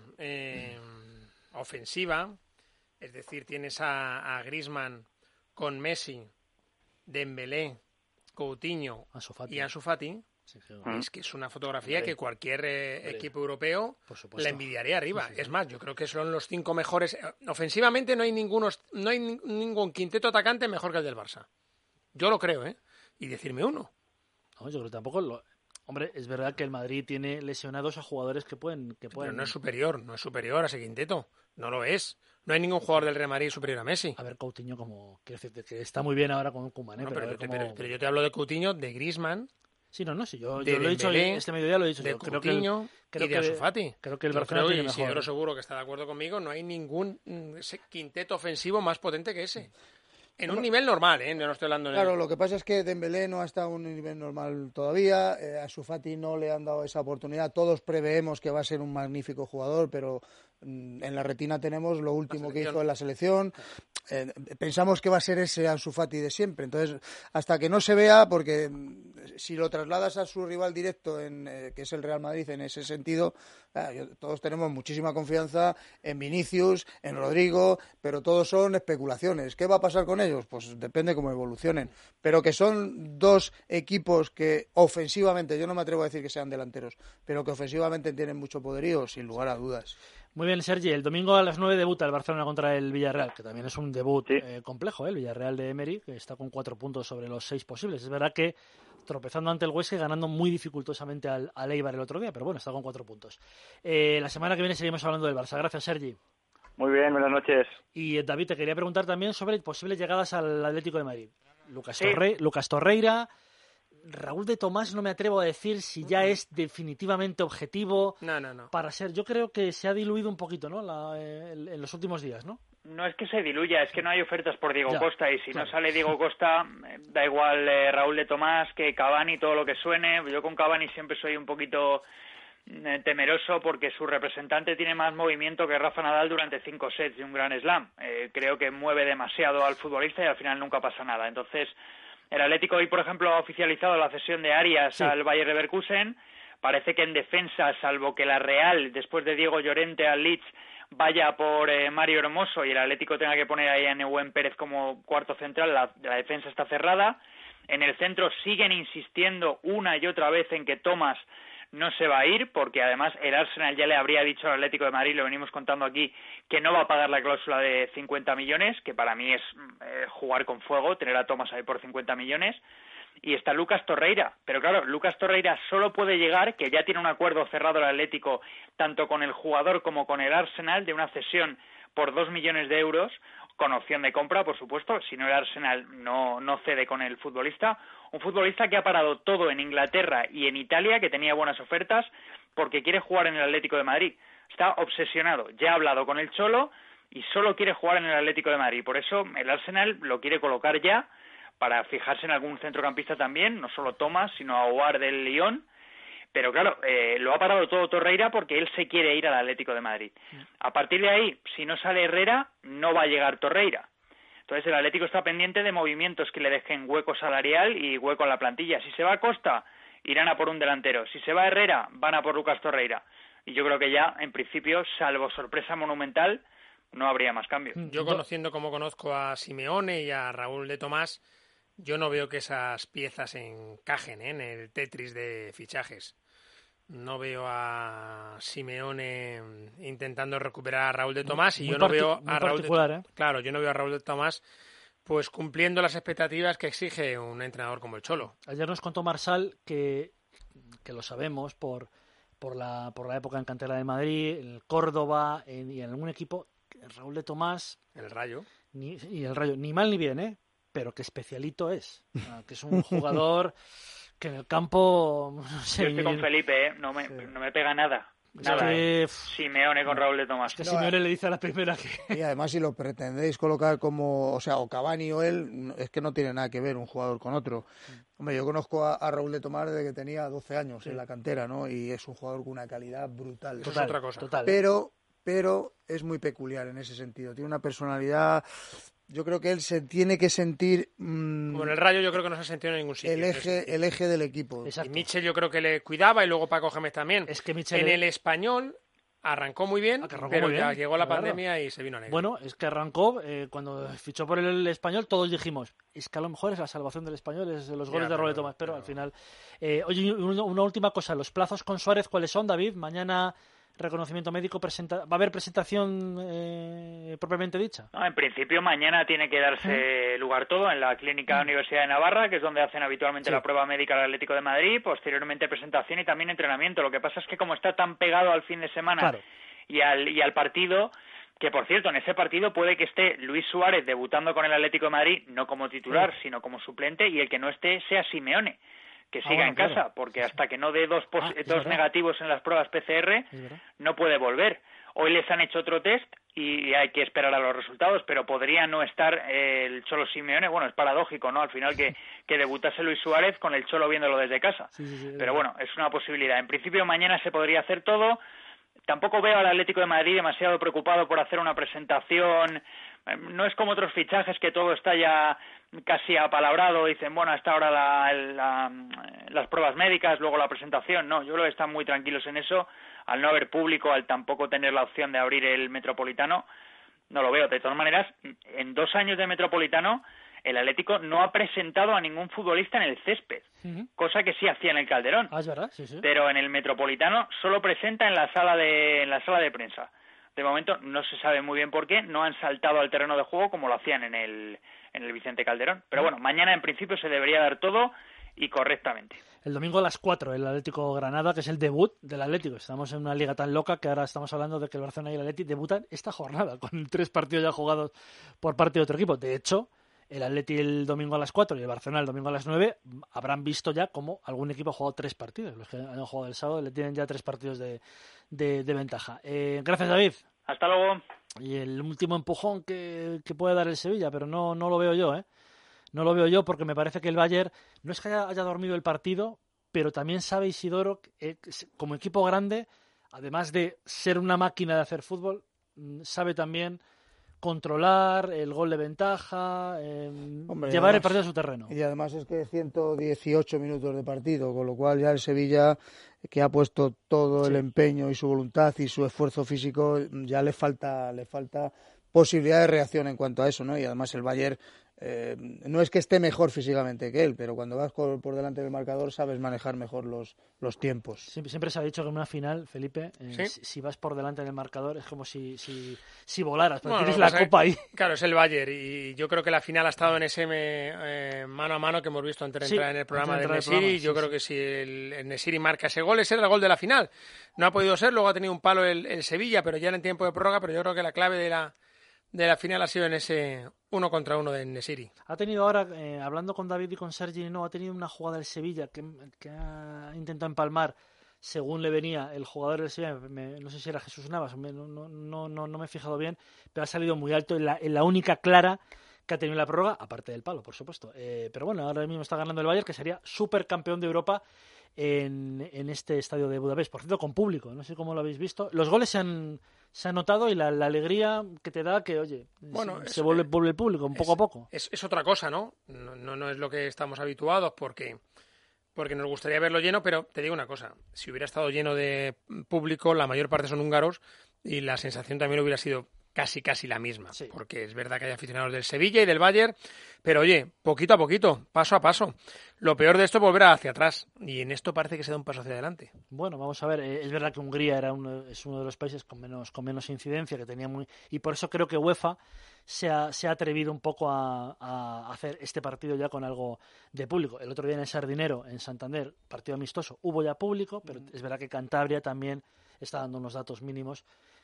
S5: ofensiva, es decir, tienes a Griezmann con Messi, Dembélé, Coutinho y Ansu Fati. Es que es una fotografía que cualquier equipo europeo la envidiaría arriba. Es más, yo creo que son los 5 mejores. Ofensivamente no hay ningún quinteto atacante mejor que el del Barça. Yo lo creo, ¿eh? Y decirme uno.
S3: No, yo creo que tampoco. Hombre, es verdad que el Madrid tiene lesionados a jugadores que pueden...
S5: Pero no es superior a ese quinteto. No lo es. No hay ningún jugador del Real Madrid superior a Messi.
S3: A ver, Coutinho, quiero decirte que está muy bien ahora con Koeman, ¿eh?
S5: No, pero yo te hablo de Coutinho, de Griezmann.
S3: Sí, yo lo he dicho este mediodía, lo he dicho.
S5: De Coutinho y de Ansu Fati.
S3: Creo que el Barcelona tiene mejor.
S5: Isidoro seguro que está de acuerdo conmigo, no hay ningún quinteto ofensivo más potente que ese. En un nivel normal, ¿eh? No estoy hablando de...
S4: Claro, lo que pasa es que Dembélé no ha estado en un nivel normal todavía, a Ansu Fati no le han dado esa oportunidad. Todos preveemos que va a ser un magnífico jugador, pero en la retina tenemos lo último que hizo en la selección. Pensamos que va a ser ese Ansu Fati de siempre. Entonces, hasta que no se vea, porque si lo trasladas a su rival directo, que es el Real Madrid, en ese sentido, todos tenemos muchísima confianza en Vinicius, en Rodrigo, pero todos son especulaciones. ¿Qué va a pasar con ellos? Pues depende cómo evolucionen. Pero que son dos equipos que ofensivamente, yo no me atrevo a decir que sean delanteros, pero que ofensivamente tienen mucho poderío, sin lugar a dudas.
S3: Muy bien, Sergi. El domingo a las 9 debuta el Barcelona contra el Villarreal, que también es un debut complejo, el Villarreal de Emery, que está con 4 puntos sobre los 6 posibles. Es verdad que tropezando ante el Huesca y ganando muy dificultosamente al Eibar el otro día, pero bueno, está con 4 puntos. La semana que viene seguimos hablando del Barça. Gracias, Sergi.
S15: Muy bien, buenas noches.
S3: Y David, te quería preguntar también sobre posibles llegadas al Atlético de Madrid. Lucas Torreira... Raúl de Tomás no me atrevo a decir si ya es definitivamente objetivo
S5: no.
S3: para ser. Yo creo que se ha diluido un poquito, ¿no? En los últimos días, ¿no?
S17: No es que se diluya, es que no hay ofertas por Diego
S3: Ya,
S17: Costa, y si
S3: claro.
S17: no sale Diego Costa, da igual Raúl de Tomás que Cavani, todo lo que suene. Yo con Cavani siempre soy un poquito temeroso porque su representante tiene más movimiento que Rafa Nadal durante 5 sets de un Grand Slam. Creo que mueve demasiado al futbolista y al final nunca pasa nada. Entonces, el Atlético hoy, por ejemplo, ha oficializado la cesión de Arias al Bayer Leverkusen. Parece que en defensa, salvo que la Real, después de Diego Llorente al Leeds, vaya por Mario Hermoso y el Atlético tenga que poner ahí a Nehuen Pérez como cuarto central, la defensa está cerrada. En el centro siguen insistiendo una y otra vez en que Thomas no se va a ir, porque además el Arsenal ya le habría dicho al Atlético de Madrid, lo venimos contando aquí, que no va a pagar la cláusula de 50 millones, que para mí es jugar con fuego, tener a Thomas ahí por 50 millones. Y está Lucas Torreira, pero claro, Lucas Torreira solo puede llegar, que ya tiene un acuerdo cerrado el Atlético, tanto con el jugador como con el Arsenal, de una cesión por 2 millones de euros, con opción de compra, por supuesto, si no el Arsenal no cede con el futbolista. Un futbolista que ha parado todo en Inglaterra y en Italia, que tenía buenas ofertas, porque quiere jugar en el Atlético de Madrid. Está obsesionado, ya ha hablado con el Cholo y solo quiere jugar en el Atlético de Madrid. Por eso el Arsenal lo quiere colocar ya, para fijarse en algún centrocampista también, no solo Thomas, sino Aouar del Lyon. Pero claro, lo ha parado todo Torreira porque él se quiere ir al Atlético de Madrid. A partir de ahí, si no sale Herrera, no va a llegar Torreira. Entonces el Atlético está pendiente de movimientos que le dejen hueco salarial y hueco en la plantilla. Si se va a Costa, irán a por un delantero. Si se va Herrera, van a por Lucas Torreira. Y yo creo que ya, en principio, salvo sorpresa monumental, no habría más cambios.
S5: Yo, conociendo como conozco a Simeone y a Raúl de Tomás, yo no veo que esas piezas encajen en el Tetris de fichajes. No veo a Simeone intentando recuperar a Raúl de Tomás y yo no veo a Raúl Claro, yo no veo a Raúl de Tomás pues cumpliendo las expectativas que exige un entrenador como el Cholo.
S3: Ayer nos contó Marsal que lo sabemos por la época en cantera de Madrid, el Córdoba y en algún equipo, Raúl de Tomás,
S5: el Rayo,
S3: ni mal ni bien, pero que especialito es, que es un jugador que en el campo... No sé,
S17: yo estoy con Felipe, no me pega nada. Nada, Simeone con Raúl de Tomás.
S3: Es que Simeone le dice a la primera que...
S4: Y además si lo pretendéis colocar como, o Cavani o él, es que no tiene nada que ver un jugador con otro. Hombre, yo conozco a Raúl de Tomás desde que tenía 12 años en la cantera, ¿no? Y es un jugador con una calidad brutal.
S5: Eso es otra cosa.
S3: Total.
S4: Pero es muy peculiar en ese sentido. Tiene una personalidad... Yo creo que él se tiene que sentir...
S5: Como en el Rayo yo creo que no se ha sentido en ningún sitio.
S4: El eje del equipo.
S5: Exacto. Y Mitchell yo creo que le cuidaba y luego Paco Gémez también.
S3: Es que Mitchell...
S5: En el Español arrancó muy bien, pero ya llegó la pandemia y se vino a negro.
S3: Bueno, es que arrancó, cuando fichó por el Español, todos dijimos, es que a lo mejor es la salvación del Español, es los goles de Raúl de Tomás, pero al final... oye, una última cosa, los plazos con Suárez, ¿cuáles son, David? Mañana... reconocimiento médico, ¿va a haber presentación propiamente dicha?
S17: No, en principio mañana tiene que darse lugar todo en la Clínica Universidad de Navarra, que es donde hacen habitualmente la prueba médica al Atlético de Madrid, posteriormente presentación y también entrenamiento. Lo que pasa es que como está tan pegado al fin de semana y al partido, que por cierto, en ese partido puede que esté Luis Suárez debutando con el Atlético de Madrid, no como titular, sino como suplente, y el que no esté sea Simeone, que siga en casa, porque hasta que no dé dos negativos en las pruebas PCR, no puede volver. Hoy les han hecho otro test y hay que esperar a los resultados, pero podría no estar el Cholo Simeone. Bueno, es paradójico, ¿no? Al final que debutase Luis Suárez con el Cholo viéndolo desde casa. Pero bueno, es una posibilidad. En principio mañana se podría hacer todo. Tampoco veo al Atlético de Madrid demasiado preocupado por hacer una presentación. No es como otros fichajes que todo está ya casi apalabrado. Dicen, bueno, hasta ahora las pruebas médicas, luego la presentación. No, yo creo que están muy tranquilos en eso. Al no haber público, al tampoco tener la opción de abrir el Metropolitano, no lo veo. De todas maneras, en 2 años de Metropolitano, el Atlético no ha presentado a ningún futbolista en el césped, cosa que sí hacía en el Calderón.
S3: Es verdad, sí.
S17: Pero en el Metropolitano solo presenta en la sala de prensa. De momento no se sabe muy bien por qué, no han saltado al terreno de juego como lo hacían en el Vicente Calderón. Pero bueno, mañana en principio se debería dar todo y correctamente.
S3: El domingo a las 4, el Atlético Granada, que es el debut del Atlético. Estamos en una liga tan loca que ahora estamos hablando de que el Barcelona y el Atlético debutan esta jornada, con 3 partidos ya jugados por parte de otro equipo. De hecho, el Atlético el domingo a las 4 y el Barcelona el domingo a las 9 habrán visto ya como algún equipo ha jugado 3 partidos. Los que han jugado el sábado le tienen ya 3 partidos de ventaja. Gracias, David.
S17: Hasta luego.
S3: el último empujón que puede dar el Sevilla, pero no lo veo yo, ¿eh? No lo veo yo porque me parece que el Bayern no es que haya dormido el partido, pero también sabe Isidoro, como equipo grande, además de ser una máquina de hacer fútbol, sabe también controlar el gol de ventaja, llevar el partido a su terreno.
S4: Y además es que 118 minutos de partido, con lo cual ya el Sevilla, que ha puesto todo el empeño y su voluntad y su esfuerzo físico, ya le falta posibilidad de reacción en cuanto a eso, ¿no? Y además el Bayern no es que esté mejor físicamente que él, pero cuando vas por delante del marcador sabes manejar mejor los tiempos.
S3: Siempre se ha dicho que en una final, Felipe, si vas por delante del marcador es como si volaras, porque tienes la copa ahí.
S5: Claro, es el Bayern y yo creo que la final ha estado en ese mano a mano que hemos visto antes de entrar en el programa de Nesiri. Yo creo que si el Nesiri marca ese gol, ese era el gol de la final. No ha podido ser, luego ha tenido un palo el Sevilla, pero ya en tiempo de prórroga, pero yo creo que la clave de la final ha sido en ese 1 contra 1 de Nesiri.
S3: Ha tenido ahora, hablando con David y con Sergi, ha tenido una jugada del Sevilla que ha intentado empalmar según le venía el jugador del Sevilla, no sé si era Jesús Navas, no me he fijado bien, pero ha salido muy alto en la única clara que ha tenido la prórroga, aparte del palo, por supuesto. Pero bueno, ahora mismo está ganando el Bayern, que sería supercampeón de Europa en este estadio de Budapest. Por cierto, con público, no sé cómo lo habéis visto. Los goles se han notado y la alegría que te da que, oye, se vuelve el público poco a poco.
S5: Es otra cosa, ¿no? No es lo que estamos habituados porque nos gustaría verlo lleno, pero te digo una cosa, si hubiera estado lleno de público, la mayor parte son húngaros y la sensación también hubiera sido casi la misma, porque es verdad que hay aficionados del Sevilla y del Bayern, pero oye, poquito a poquito, paso a paso. Lo peor de esto es volver hacia atrás, y en esto parece que se da un paso hacia adelante.
S3: Bueno, vamos a ver, es verdad que Hungría es uno de los países con menos incidencia, que tenía y por eso creo que UEFA se ha atrevido un poco a hacer este partido ya con algo de público. El otro día en el Sardinero, en Santander, partido amistoso, hubo ya público, pero es verdad que Cantabria también está dando unos datos mínimos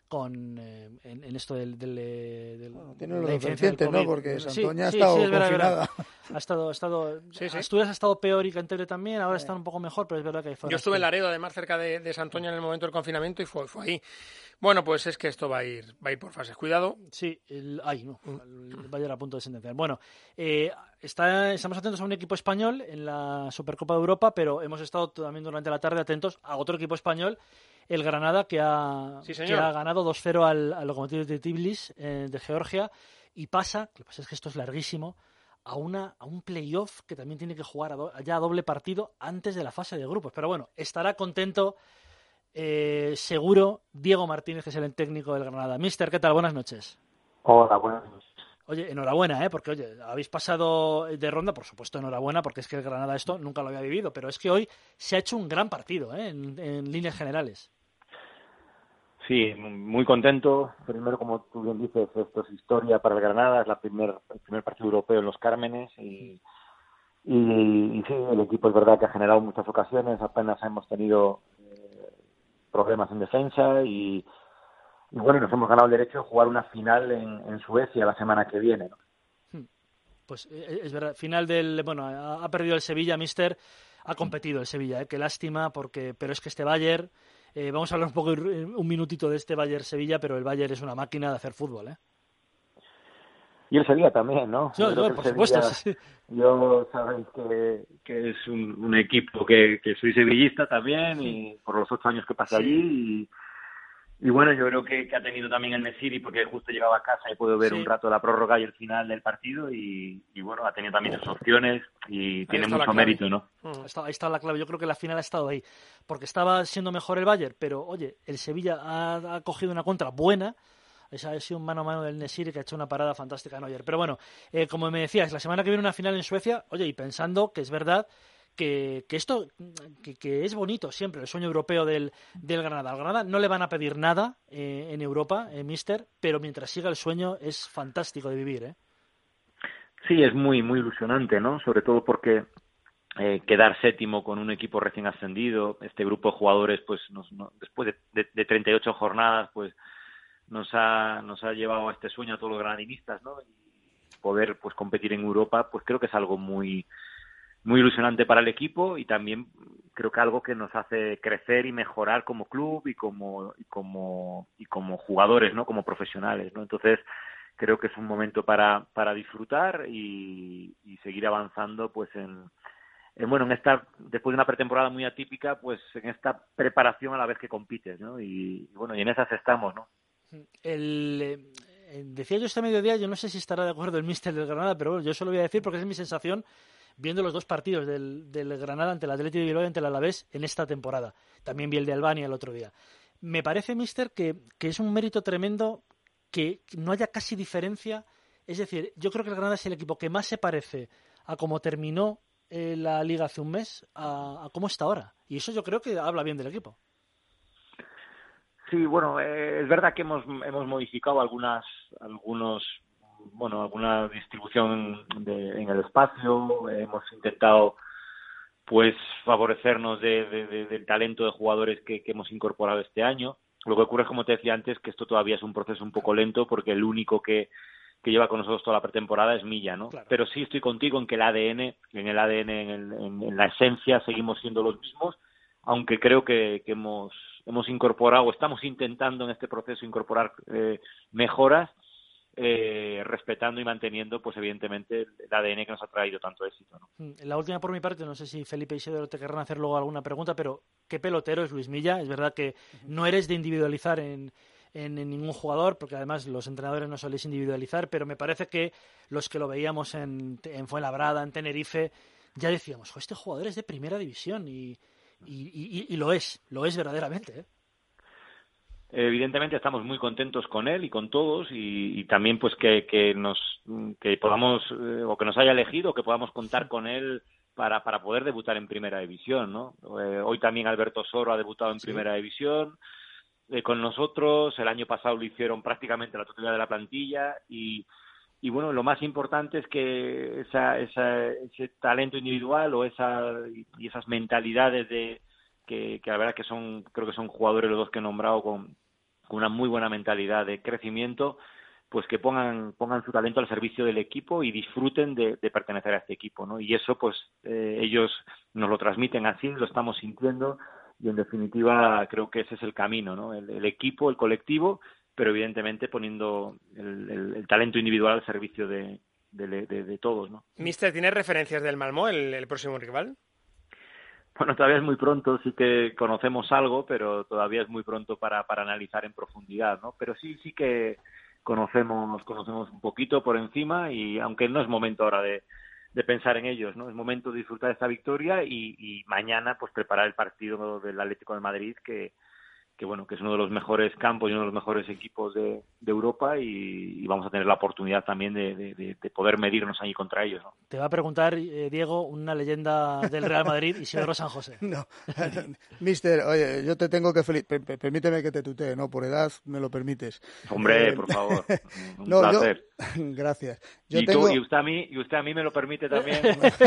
S3: en esto del
S4: tiene los recientes, ¿no? Porque Santoña ha estado confinada.
S3: Asturias ha estado peor y Cantabria también, ahora están un poco mejor, pero es verdad que hay zonas.
S5: Yo estuve en Laredo, además, cerca de Santoña en el momento del confinamiento y fue ahí. Bueno, pues es que esto va a ir por fases. Cuidado.
S3: Sí, el Bayern a punto de sentenciar. Bueno, estamos atentos a un equipo español en la Supercopa de Europa, pero hemos estado también durante la tarde atentos a otro equipo español, el Granada, que ha ganado 2-0 al Lokomotiv de Tbilisi de Georgia, y pasa, lo que pasa es que esto es larguísimo, a un playoff que también tiene que jugar ya a doble partido antes de la fase de grupos. Pero bueno, estará contento seguro Diego Martínez, que es el técnico del Granada. Mister, ¿qué tal? Buenas noches.
S18: Hola, buenas noches.
S3: Oye, enhorabuena, porque oye, habéis pasado de ronda, por supuesto enhorabuena, porque es que el Granada esto nunca lo había vivido, pero es que hoy se ha hecho un gran partido, en líneas generales.
S18: Sí, muy contento. Primero, como tú bien dices, esto es historia para el Granada, es el primer partido europeo en los Cármenes y sí, el equipo es verdad que ha generado muchas ocasiones, apenas hemos tenido problemas en defensa y bueno, nos hemos ganado el derecho de jugar una final en Suecia la semana que viene, ¿no?
S3: Pues es verdad, final ha perdido el Sevilla, mister, ha competido el Sevilla, qué lástima, pero es que este Bayern, vamos a hablar un minutito de este Bayern-Sevilla, pero el Bayern es una máquina de hacer fútbol,
S18: Y el Sevilla también, ¿no?
S3: Sí, por supuesto. Sí.
S18: Yo sabéis que es un equipo que soy sevillista también y por los 8 años que pasé allí y bueno, yo creo que ha tenido también el Nesiri porque justo llegaba a casa y puedo ver un rato la prórroga y el final del partido y bueno, ha tenido también sus opciones y tiene mucho mérito, ¿no?
S3: Ahí está la clave. Yo creo que la final ha estado ahí porque estaba siendo mejor el Bayern, pero oye, el Sevilla ha cogido una contra buena. Esa ha sido un mano a mano del Nesiri que ha hecho una parada fantástica en Neuer. Pero bueno, como me decías, la semana que viene una final en Suecia, oye, y pensando que es verdad que esto que es bonito siempre, el sueño europeo del Granada. Al Granada no le van a pedir nada en Europa, mister, pero mientras siga el sueño es fantástico de vivir,
S18: Sí, es muy, muy ilusionante, ¿no? Sobre todo porque quedar séptimo con un equipo recién ascendido, este grupo de jugadores, pues después de 38 jornadas, pues nos ha llevado a este sueño a todos los granadinistas, ¿no? Y poder pues competir en Europa, pues creo que es algo muy muy ilusionante para el equipo y también creo que algo que nos hace crecer y mejorar como club y como jugadores, ¿no? Como profesionales, ¿no? Entonces creo que es un momento para disfrutar y seguir avanzando, pues en esta, después de una pretemporada muy atípica, pues en esta preparación a la vez que compites, ¿no? Y en esas estamos, ¿no?
S3: Decía yo este mediodía, yo no sé si estará de acuerdo el míster del Granada, pero bueno, yo se lo voy a decir porque es mi sensación viendo los 2 partidos del Granada ante el Athletic de Bilbao y ante el Alavés en esta temporada. También vi el de Albania el otro día. Me parece, míster, que es un mérito tremendo que no haya casi diferencia. Es decir, yo creo que el Granada es el equipo que más se parece a cómo terminó la Liga hace un mes a cómo está ahora. Y eso yo creo que habla bien del equipo.
S18: Sí, bueno, es verdad que hemos modificado alguna distribución en el espacio, hemos intentado pues favorecernos del talento de jugadores que hemos incorporado este año. Lo que ocurre es, como te decía antes, que esto todavía es un proceso un poco lento porque el único que lleva con nosotros toda la pretemporada es Milla, ¿no? Claro. Pero sí estoy contigo en que en la esencia seguimos siendo los mismos, aunque creo que hemos incorporado, estamos intentando en este proceso incorporar mejoras, respetando y manteniendo, pues evidentemente, el ADN que nos ha traído tanto éxito, ¿no?
S3: La última por mi parte, no sé si Felipe y Isidoro te querrán hacer luego alguna pregunta, pero ¿qué pelotero es Luis Milla? Es verdad que no eres de individualizar en ningún jugador, porque además los entrenadores no soléis individualizar, pero me parece que los que lo veíamos en Fuenlabrada, en Tenerife, ya decíamos, este jugador es de primera división y lo es verdaderamente, ¿eh?
S18: Evidentemente estamos muy contentos con él y con todos y también pues que podamos o que nos haya elegido, que podamos contar con él para poder debutar en primera división, ¿no? Hoy también Alberto Soro ha debutado en primera división con nosotros. El año pasado lo hicieron prácticamente la totalidad de la plantilla y bueno, lo más importante es que ese talento individual o esas mentalidades que la verdad creo que son jugadores los dos que he nombrado con una muy buena mentalidad de crecimiento, pues que pongan su talento al servicio del equipo y disfruten de pertenecer a este equipo, ¿no? Y eso pues ellos nos lo transmiten así, lo estamos sintiendo y en definitiva creo que ese es el camino, ¿no? El equipo, el colectivo, pero evidentemente poniendo el talento individual al servicio de todos, ¿no?
S5: Mister, ¿tienes referencias del Malmö, el próximo rival?
S18: Bueno, todavía es muy pronto, sí que conocemos algo, pero todavía es muy pronto para analizar en profundidad, ¿no? Pero sí que conocemos un poquito por encima y aunque no es momento ahora de pensar en ellos, ¿no? Es momento de disfrutar de esta victoria y mañana pues preparar el partido del Atlético de Madrid que bueno, que es uno de los mejores campos y uno de los mejores equipos de Europa y vamos a tener la oportunidad también de poder medirnos ahí contra ellos, ¿no?
S3: Te va a preguntar, Diego, una leyenda del Real Madrid, Isidoro San José.
S4: No, mister, oye, yo te tengo que permíteme que te tutee, ¿no? Por edad me lo permites.
S18: Hombre, por favor, un placer.
S4: Gracias.
S18: Y usted a mí me lo permite también.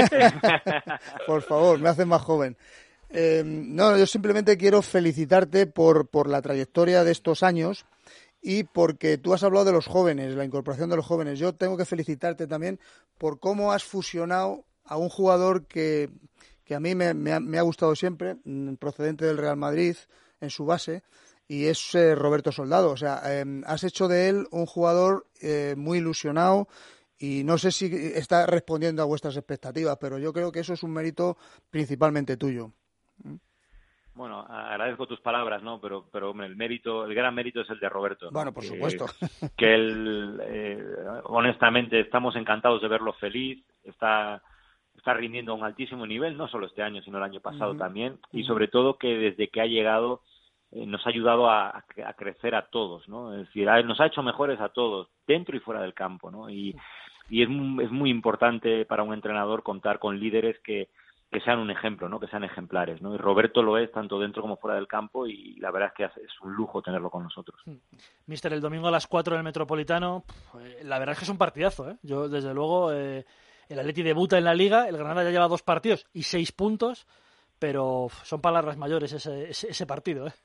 S4: Por favor, me hace más joven. No, yo simplemente quiero felicitarte por la trayectoria de estos años y porque tú has hablado de los jóvenes, la incorporación de los jóvenes. Yo tengo que felicitarte también por cómo has fusionado a un jugador que a mí me ha gustado siempre, procedente del Real Madrid en su base, y es Roberto Soldado. O sea, has hecho de él un jugador muy ilusionado y no sé si está respondiendo a vuestras expectativas, pero yo creo que eso es un mérito principalmente tuyo.
S18: Bueno, agradezco tus palabras, ¿no? Pero hombre, el gran mérito es el de Roberto, ¿no?
S4: Bueno, por supuesto.
S18: Que él, honestamente, estamos encantados de verlo feliz, está rindiendo a un altísimo nivel, no solo este año, sino el año pasado también, y sobre todo que desde que ha llegado nos ha ayudado a crecer a todos, ¿no? Es decir, nos ha hecho mejores a todos, dentro y fuera del campo, ¿no? Y es muy importante para un entrenador contar con líderes que sean un ejemplo, ¿no? Que sean ejemplares, ¿no? Y Roberto lo es tanto dentro como fuera del campo y la verdad es que es un lujo tenerlo con nosotros.
S3: Mister, el domingo a las 4 del Metropolitano, la verdad es que es un partidazo, ¿eh? Yo, desde luego, el Atleti debuta en la Liga, el Granada ya lleva 2 partidos y 6 puntos, pero son palabras mayores ese partido, ¿eh?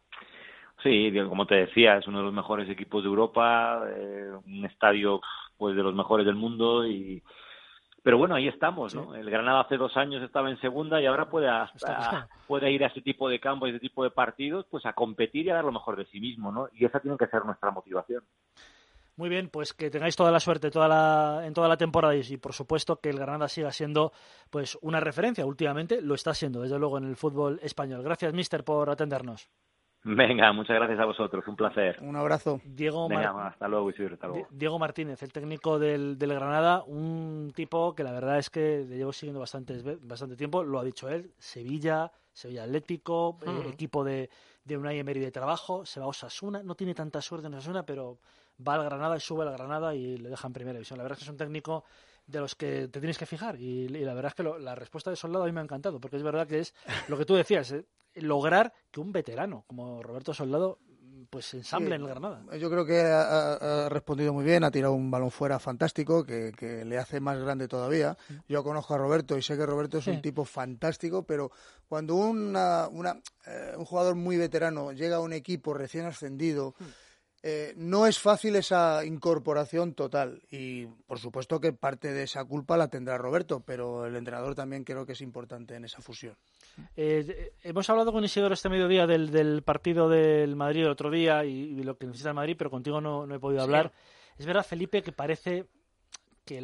S18: Sí, como te decía, es uno de los mejores equipos de Europa, un estadio pues de los mejores del mundo y Pero bueno, ahí estamos, ¿no? El Granada hace 2 años estaba en segunda y ahora puede ir a ese tipo de campos y ese tipo de partidos pues a competir y a dar lo mejor de sí mismo, ¿no? Y esa tiene que ser nuestra motivación.
S3: Muy bien, pues que tengáis toda la suerte en toda la temporada y por supuesto que el Granada siga siendo pues una referencia. Últimamente lo está siendo, desde luego, en el fútbol español. Gracias, míster, por atendernos.
S18: Venga, muchas gracias a vosotros, un placer.
S4: Un abrazo.
S18: Hasta luego, Isidro, hasta luego.
S3: Diego Martínez, el técnico del Granada, un tipo que la verdad es que le llevo siguiendo bastante tiempo, lo ha dicho él, Sevilla Atlético, equipo de Unai Emery de trabajo, se va a Osasuna, no tiene tanta suerte en Osasuna, pero va al Granada y sube al Granada y le deja en primera división. La verdad es que es un técnico de los que te tienes que fijar y la verdad es que la respuesta de Soldado a mí me ha encantado, porque es verdad que es lo que tú decías, lograr que un veterano como Roberto Soldado pues se ensamble en el Granada.
S4: Yo creo que ha respondido muy bien, ha tirado un balón fuera fantástico que le hace más grande todavía. Yo conozco a Roberto y sé que Roberto es un tipo fantástico, pero cuando un jugador muy veterano llega a un equipo recién ascendido, no es fácil esa incorporación total y por supuesto que parte de esa culpa la tendrá Roberto, pero el entrenador también creo que es importante en esa fusión.
S3: Hemos hablado con Isidoro este mediodía del partido del Madrid el otro día y lo que necesita el Madrid, pero contigo no he podido hablar. Es verdad, Felipe, que parece que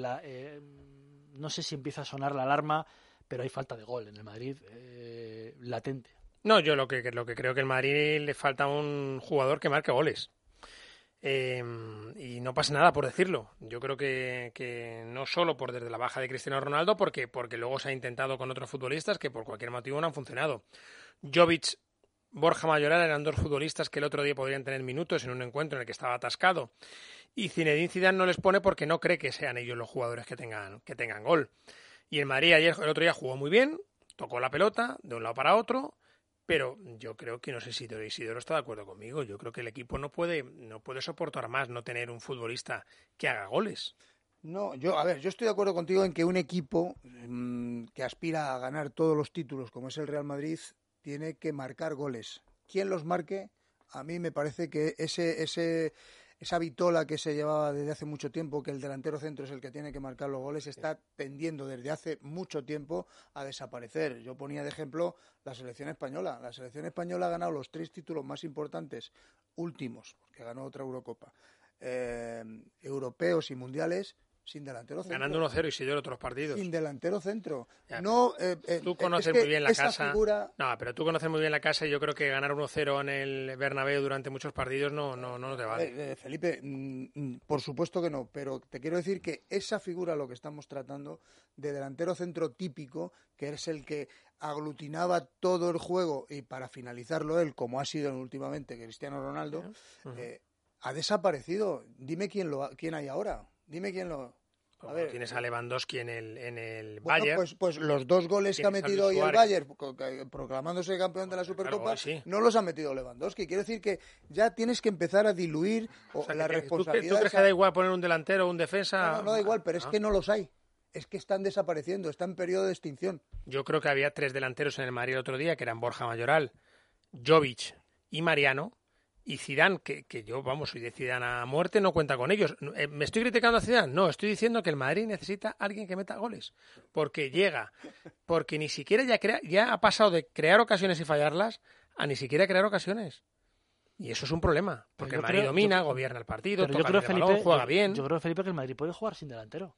S3: no sé si empieza a sonar la alarma, pero hay falta de gol en el Madrid latente.
S5: No, yo lo que creo que el Madrid le falta un jugador que marque goles. Y no pasa nada por decirlo. Yo creo que no solo por desde la baja de Cristiano Ronaldo, porque luego se ha intentado con otros futbolistas que por cualquier motivo no han funcionado. Jovic, Borja Mayoral eran 2 futbolistas que el otro día podrían tener minutos en un encuentro en el que estaba atascado. Y Zinedine Zidane no les pone porque no cree que sean ellos los jugadores que tengan gol. Y el Madrid el otro día jugó muy bien, tocó la pelota de un lado para otro. Pero yo creo que, no sé si Isidoro está de acuerdo conmigo, yo creo que el equipo no puede soportar más no tener un futbolista que haga goles.
S4: No, yo estoy de acuerdo contigo en que un equipo que aspira a ganar todos los títulos, como es el Real Madrid, tiene que marcar goles. ¿Quién los marque? A mí me parece que esa vitola que se llevaba desde hace mucho tiempo, que el delantero centro es el que tiene que marcar los goles, está tendiendo desde hace mucho tiempo a desaparecer. Yo ponía de ejemplo la selección española. La selección española ha ganado los 3 títulos más importantes últimos, porque ganó otra Eurocopa, europeos y mundiales, sin delantero centro.
S5: Ganando 1-0 y sin otros partidos.
S4: Sin delantero centro.
S5: Ya,
S4: no,
S5: tú conoces muy bien la casa.
S4: Figura...
S5: No, pero tú conoces muy bien la casa y yo creo que ganar 1-0 en el Bernabéu durante muchos partidos no te vale.
S4: Felipe, por supuesto que no, pero te quiero decir que esa figura, lo que estamos tratando, de delantero centro típico, que es el que aglutinaba todo el juego y para finalizarlo él, como ha sido últimamente Cristiano Ronaldo, ha desaparecido. Dime quién hay ahora. Dime quién lo...
S5: A ver, tienes a Lewandowski en el Bayern.
S4: Pues los 2 goles que ha metido hoy el Bayern, proclamándose campeón de la Supercopa, no los ha metido Lewandowski. Quiero decir que ya tienes que empezar a diluir la responsabilidad.
S5: ¿Tú crees que da igual poner un delantero o un defensa?
S4: No da igual, pero es que no los hay. Es que están desapareciendo, están en periodo de extinción.
S5: Yo creo que había 3 delanteros en el Madrid el otro día, que eran Borja Mayoral, Jovic y Mariano. Y Zidane, que yo, soy de Zidane a muerte, no cuenta con ellos. ¿Me estoy criticando a Zidane? No, estoy diciendo que el Madrid necesita a alguien que meta goles. Porque ni siquiera ya ha pasado de crear ocasiones y fallarlas a ni siquiera crear ocasiones. Y eso es un problema. Porque el Madrid domina, gobierna el partido, toca el balón, juega bien.
S3: Yo creo, Felipe, que el Madrid puede jugar sin delantero.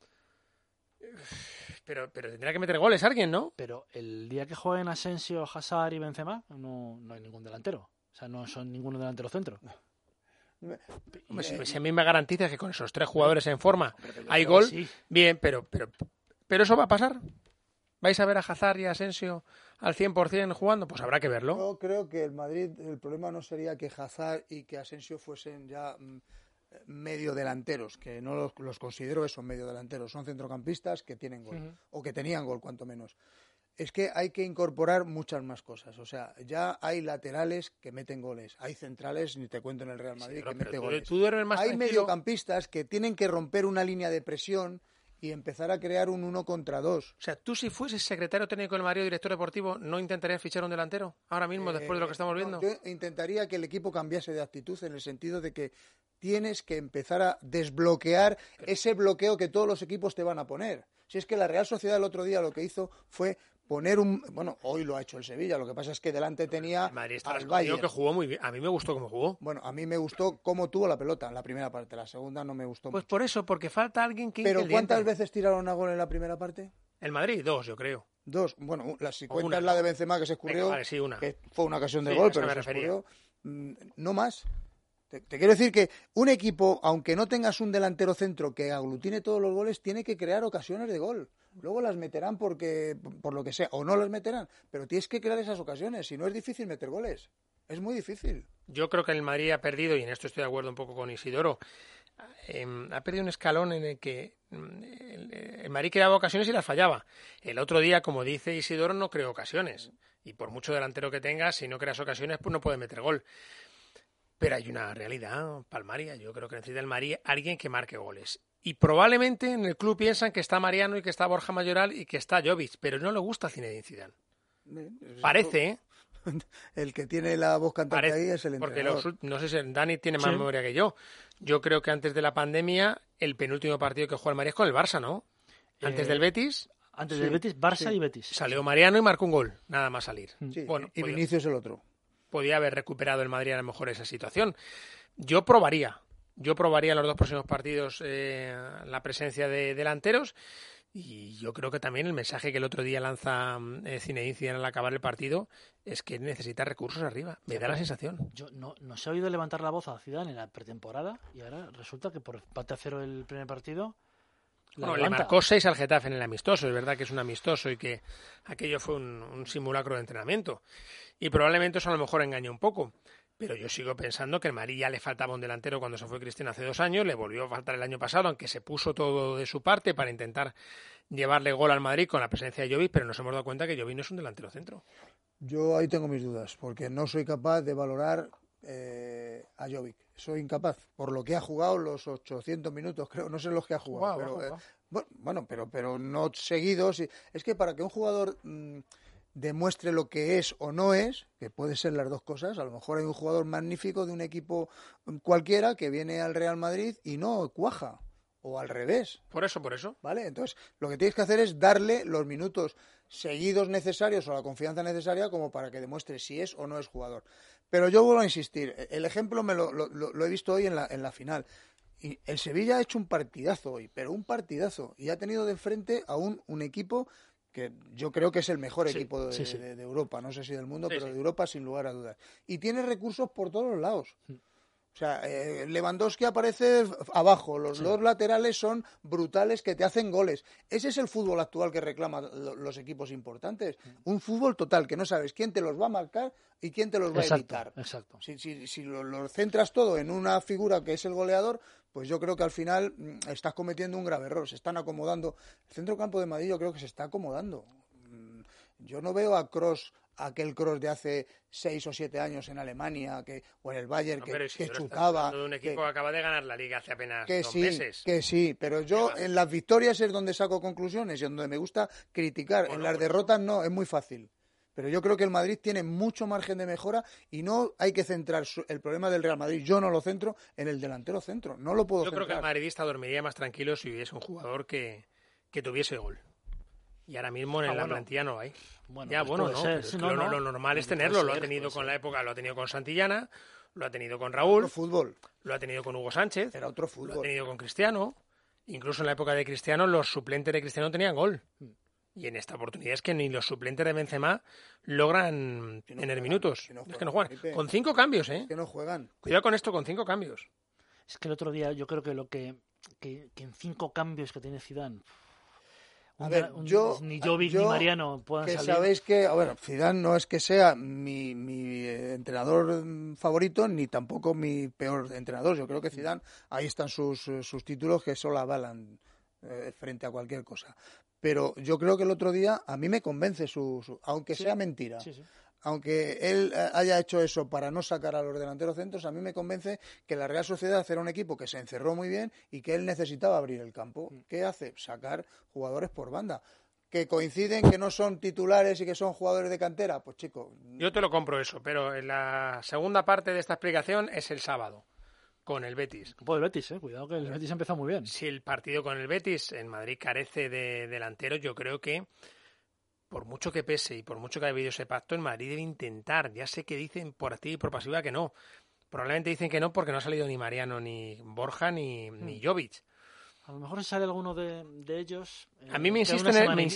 S5: Pero tendrá que meter goles alguien, ¿no?
S3: Pero el día que jueguen Asensio, Hazard y Benzema, no hay ningún delantero. O sea, no son ninguno delantero centro.
S5: Si a mí me garantiza que con esos 3 jugadores en forma hay gol, sí. Bien, pero eso va a pasar. ¿Vais a ver a Hazard y a Asensio al 100% jugando? Pues habrá que verlo.
S4: Yo creo que el Madrid, el problema no sería que Hazard y que Asensio fuesen ya medio delanteros, que no los considero eso, medio delanteros. Son centrocampistas que tienen gol, o que tenían gol cuanto menos. Es que hay que incorporar muchas más cosas. O sea, ya hay laterales que meten goles. Hay centrales, ni te cuento en el Real Madrid, que mete goles. Hay mediocampistas que tienen que romper una línea de presión y empezar a crear un 1 contra 2.
S5: O sea, tú si fueses secretario técnico del Madrid o director deportivo, ¿no intentarías fichar un delantero ahora mismo, después de lo que estamos viendo?
S4: Yo intentaría que el equipo cambiase de actitud en el sentido de que tienes que empezar a desbloquear ese bloqueo que todos los equipos te van a poner. Si es que la Real Sociedad el otro día lo que hizo fue poner hoy lo ha hecho el Sevilla, lo que pasa es que delante tenía al Bayern.
S5: Que jugó muy bien. A mí me gustó cómo jugó.
S4: Bueno, a mí me gustó cómo tuvo la pelota en la primera parte, la segunda no me gustó
S5: Pues
S4: mucho.
S5: por eso, porque falta alguien que...
S4: ¿Pero cuántas veces tiraron a gol en la primera parte?
S5: El Madrid, 2, yo creo.
S4: 2, bueno, si cuentas la de Benzema que se escurrió,
S5: Venga, vale, sí, una.
S4: que fue una ocasión de gol, pero se escurrió, no más. Te quiero decir que un equipo, aunque no tengas un delantero centro que aglutine todos los goles, tiene que crear ocasiones de gol. Luego las meterán por lo que sea, o no las meterán, pero tienes que crear esas ocasiones, si no es difícil meter goles. Es muy difícil.
S5: Yo creo que el Madrid ha perdido, y en esto estoy de acuerdo un poco con Isidoro, ha perdido un escalón en el que el Madrid creaba ocasiones y las fallaba. El otro día, como dice Isidoro, no creó ocasiones. Y por mucho delantero que tengas, si no creas ocasiones, pues no puedes meter gol. Pero hay una realidad palmaria. Yo creo que necesita el Madrid alguien que marque goles. Y probablemente en el club piensan que está Mariano y que está Borja Mayoral y que está Jovic, pero no le gusta Zinedine Zidane. Parece, ¿eh?
S4: El que tiene la voz cantante ahí es el entrenador.
S5: Porque no sé si Dani tiene más memoria que yo. Yo creo que antes de la pandemia, el penúltimo partido que juega el Madrid es con el Barça, ¿no? Antes del Betis.
S3: Antes del Betis, Barça y Betis.
S5: Salió Mariano y marcó un gol, nada más salir.
S4: Sí,
S5: bueno,
S4: y Vinicius el otro.
S5: Podía haber recuperado el Madrid a lo mejor esa situación. Yo probaría en los 2 próximos partidos la presencia de delanteros, y yo creo que también el mensaje que el otro día lanza Zinedine Zidane al acabar el partido es que necesita recursos arriba. Me da la sensación.
S3: Yo no se ha oído levantar la voz a Zidane en la pretemporada, y ahora resulta que por empate a 0 el primer partido...
S5: Bueno, le marcó 6 al Getafe en el amistoso. Es verdad que es un amistoso y que aquello fue un simulacro de entrenamiento. Y probablemente eso a lo mejor engañó un poco. Pero yo sigo pensando que el Madrid ya le faltaba un delantero cuando se fue Cristiano hace 2 años. Le volvió a faltar el año pasado, aunque se puso todo de su parte para intentar llevarle gol al Madrid con la presencia de Jovic, pero nos hemos dado cuenta que Jovic no es un delantero centro.
S4: Yo ahí tengo mis dudas, porque no soy capaz de valorar a Jovic. Soy incapaz, por lo que ha jugado los 800 minutos, creo, no sé los que ha jugado. Pero no seguidos. Es que para que un jugador demuestre lo que es o no es, que puede ser las dos cosas, a lo mejor hay un jugador magnífico de un equipo cualquiera que viene al Real Madrid y no cuaja, o al revés.
S5: Por eso.
S4: ¿Vale? Entonces, lo que tienes que hacer es darle los minutos seguidos necesarios o la confianza necesaria como para que demuestre si es o no es jugador. Pero yo vuelvo a insistir, el ejemplo lo he visto hoy en la final. Y el Sevilla ha hecho un partidazo hoy, pero un partidazo, y ha tenido de frente a un equipo que yo creo que es el mejor equipo de Europa, no sé si del mundo, pero de Europa sin lugar a dudas. Y tiene recursos por todos los lados. O sea, Lewandowski aparece abajo, los dos laterales son brutales que te hacen goles. Ese es el fútbol actual que reclaman los equipos importantes. Un fútbol total, que no sabes quién te los va a marcar y quién te los va a evitar.
S3: Exacto.
S4: Si lo centras todo en una figura que es el goleador, pues yo creo que al final estás cometiendo un grave error. Se están acomodando. El centrocampo de Madrid yo creo que se está acomodando. Yo no veo a Kroos, aquel Kroos de hace 6 o 7 años en Alemania o en el Bayern que chucaba.
S5: De un equipo que acaba de ganar la Liga hace apenas 2 meses.
S4: Que sí, pero yo en las victorias es donde saco conclusiones y en donde me gusta criticar. En las derrotas no, es muy fácil. Pero yo creo que el Madrid tiene mucho margen de mejora y no hay que centrar el problema del Real Madrid. Yo no lo centro en el delantero centro. No lo puedo centrar.
S5: Yo creo que el madridista dormiría más tranquilo si hubiese un jugador que tuviese gol. Y ahora mismo en la plantilla no hay. Lo normal es tenerlo. Lo ha tenido con la época, lo ha tenido con Santillana, lo ha tenido con Raúl,
S4: otro fútbol.
S5: Lo ha tenido con Hugo Sánchez,
S4: era otro fútbol.
S5: Lo ha tenido con Cristiano. Incluso en la época de Cristiano, los suplentes de Cristiano tenían gol. Y en esta oportunidad es que ni los suplentes de Benzema logran tener minutos. Es que no juegan. Con 5 cambios, ¿eh?
S4: Es que no juegan.
S5: Cuidado con esto, con 5 cambios.
S3: Es que el otro día yo creo que en 5 cambios que tiene Zidane... ni Jovic ni Mariano puedan salir.
S4: Sabéis que, Zidane no es que sea mi entrenador favorito, ni tampoco mi peor entrenador. Yo creo que Zidane, ahí están sus títulos que solo avalan frente a cualquier cosa. Pero yo creo que el otro día a mí me convence aunque sea mentira. Sí. Aunque él haya hecho eso para no sacar a los delanteros centros, a mí me convence que la Real Sociedad era un equipo que se encerró muy bien y que él necesitaba abrir el campo. ¿Qué hace? Sacar jugadores por banda. ¿Que coinciden que no son titulares y que son jugadores de cantera? Pues chico...
S5: Yo te lo compro eso, pero en la segunda parte de esta explicación es el sábado. con el Betis.
S3: El campo del Betis, cuidado que el Betis empezó muy bien.
S5: Si el partido con el Betis en Madrid carece de delanteros, yo creo que por mucho que pese y por mucho que haya habido ese pacto, el Madrid debe intentar. Ya sé que dicen por activa y por pasiva que no. Probablemente dicen que no porque no ha salido ni Mariano, ni Borja, ni Jovic.
S3: A lo mejor sale alguno de ellos.
S5: A mí me insisten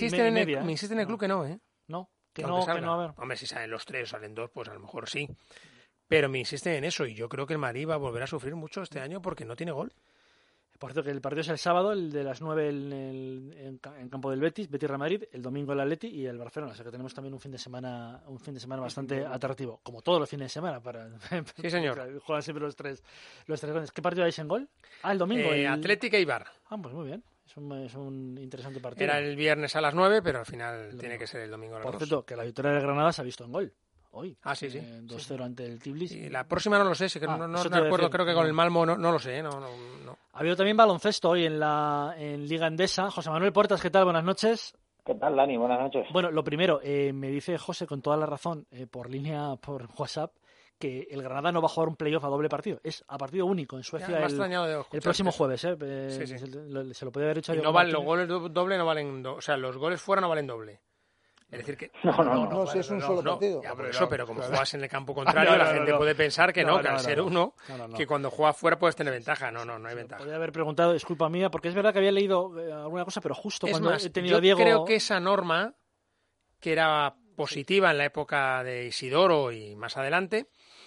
S5: en el club que no, ¿eh?
S3: No, que no, a ver.
S5: Hombre, si salen los 3 o salen 2, pues a lo mejor sí. Pero me insisten en eso y yo creo que el Madrid va a volver a sufrir mucho este año porque no tiene gol.
S3: Por cierto, que el partido es el sábado, el de las 9 en campo del Betis Real Madrid, el domingo el Atleti y el Barcelona. O sea que tenemos también un fin de semana bastante atractivo, como todos los fines de semana.
S5: Sí, señor.
S3: Juegan siempre los tres grandes. ¿Qué partido hay en gol? El domingo.
S5: Atlético e Eibar.
S3: Pues muy bien. Es un interesante partido.
S5: Era el viernes a las 9, pero al final tiene que ser el domingo a las 2.
S3: Por cierto, que la victoria del Granada se ha visto en gol. Hoy.
S5: Sí.
S3: 2-0 ante el Tbilisi.
S5: Y la próxima no lo sé, no me acuerdo, creo que con el Malmo no lo sé, no.
S3: Ha habido también baloncesto hoy en Liga Endesa. José Manuel Portas, ¿qué tal? Buenas noches.
S19: ¿Qué tal, Dani? Buenas noches.
S3: Bueno, lo primero, me dice José con toda la razón, por WhatsApp, que el Granada no va a jugar un playoff a doble partido. Es a partido único en Suecia el próximo jueves.
S5: Sí.
S3: Se lo podía haber hecho.
S5: Y no valen los goles doble, no valen o sea, los goles fuera no valen doble. Es decir que...
S4: No, si es un solo partido.
S5: Ya, por eso, pero como juegas en el campo contrario, la gente puede pensar que que al ser uno, que cuando juegas fuera puedes tener ventaja. No hay ventaja.
S3: Podría haber preguntado, es culpa mía, porque es verdad que había leído alguna cosa, pero justo
S5: es
S3: cuando
S5: más,
S3: he tenido
S5: yo
S3: a Diego...
S5: creo que esa norma, que era positiva en la época de Isidoro y más adelante,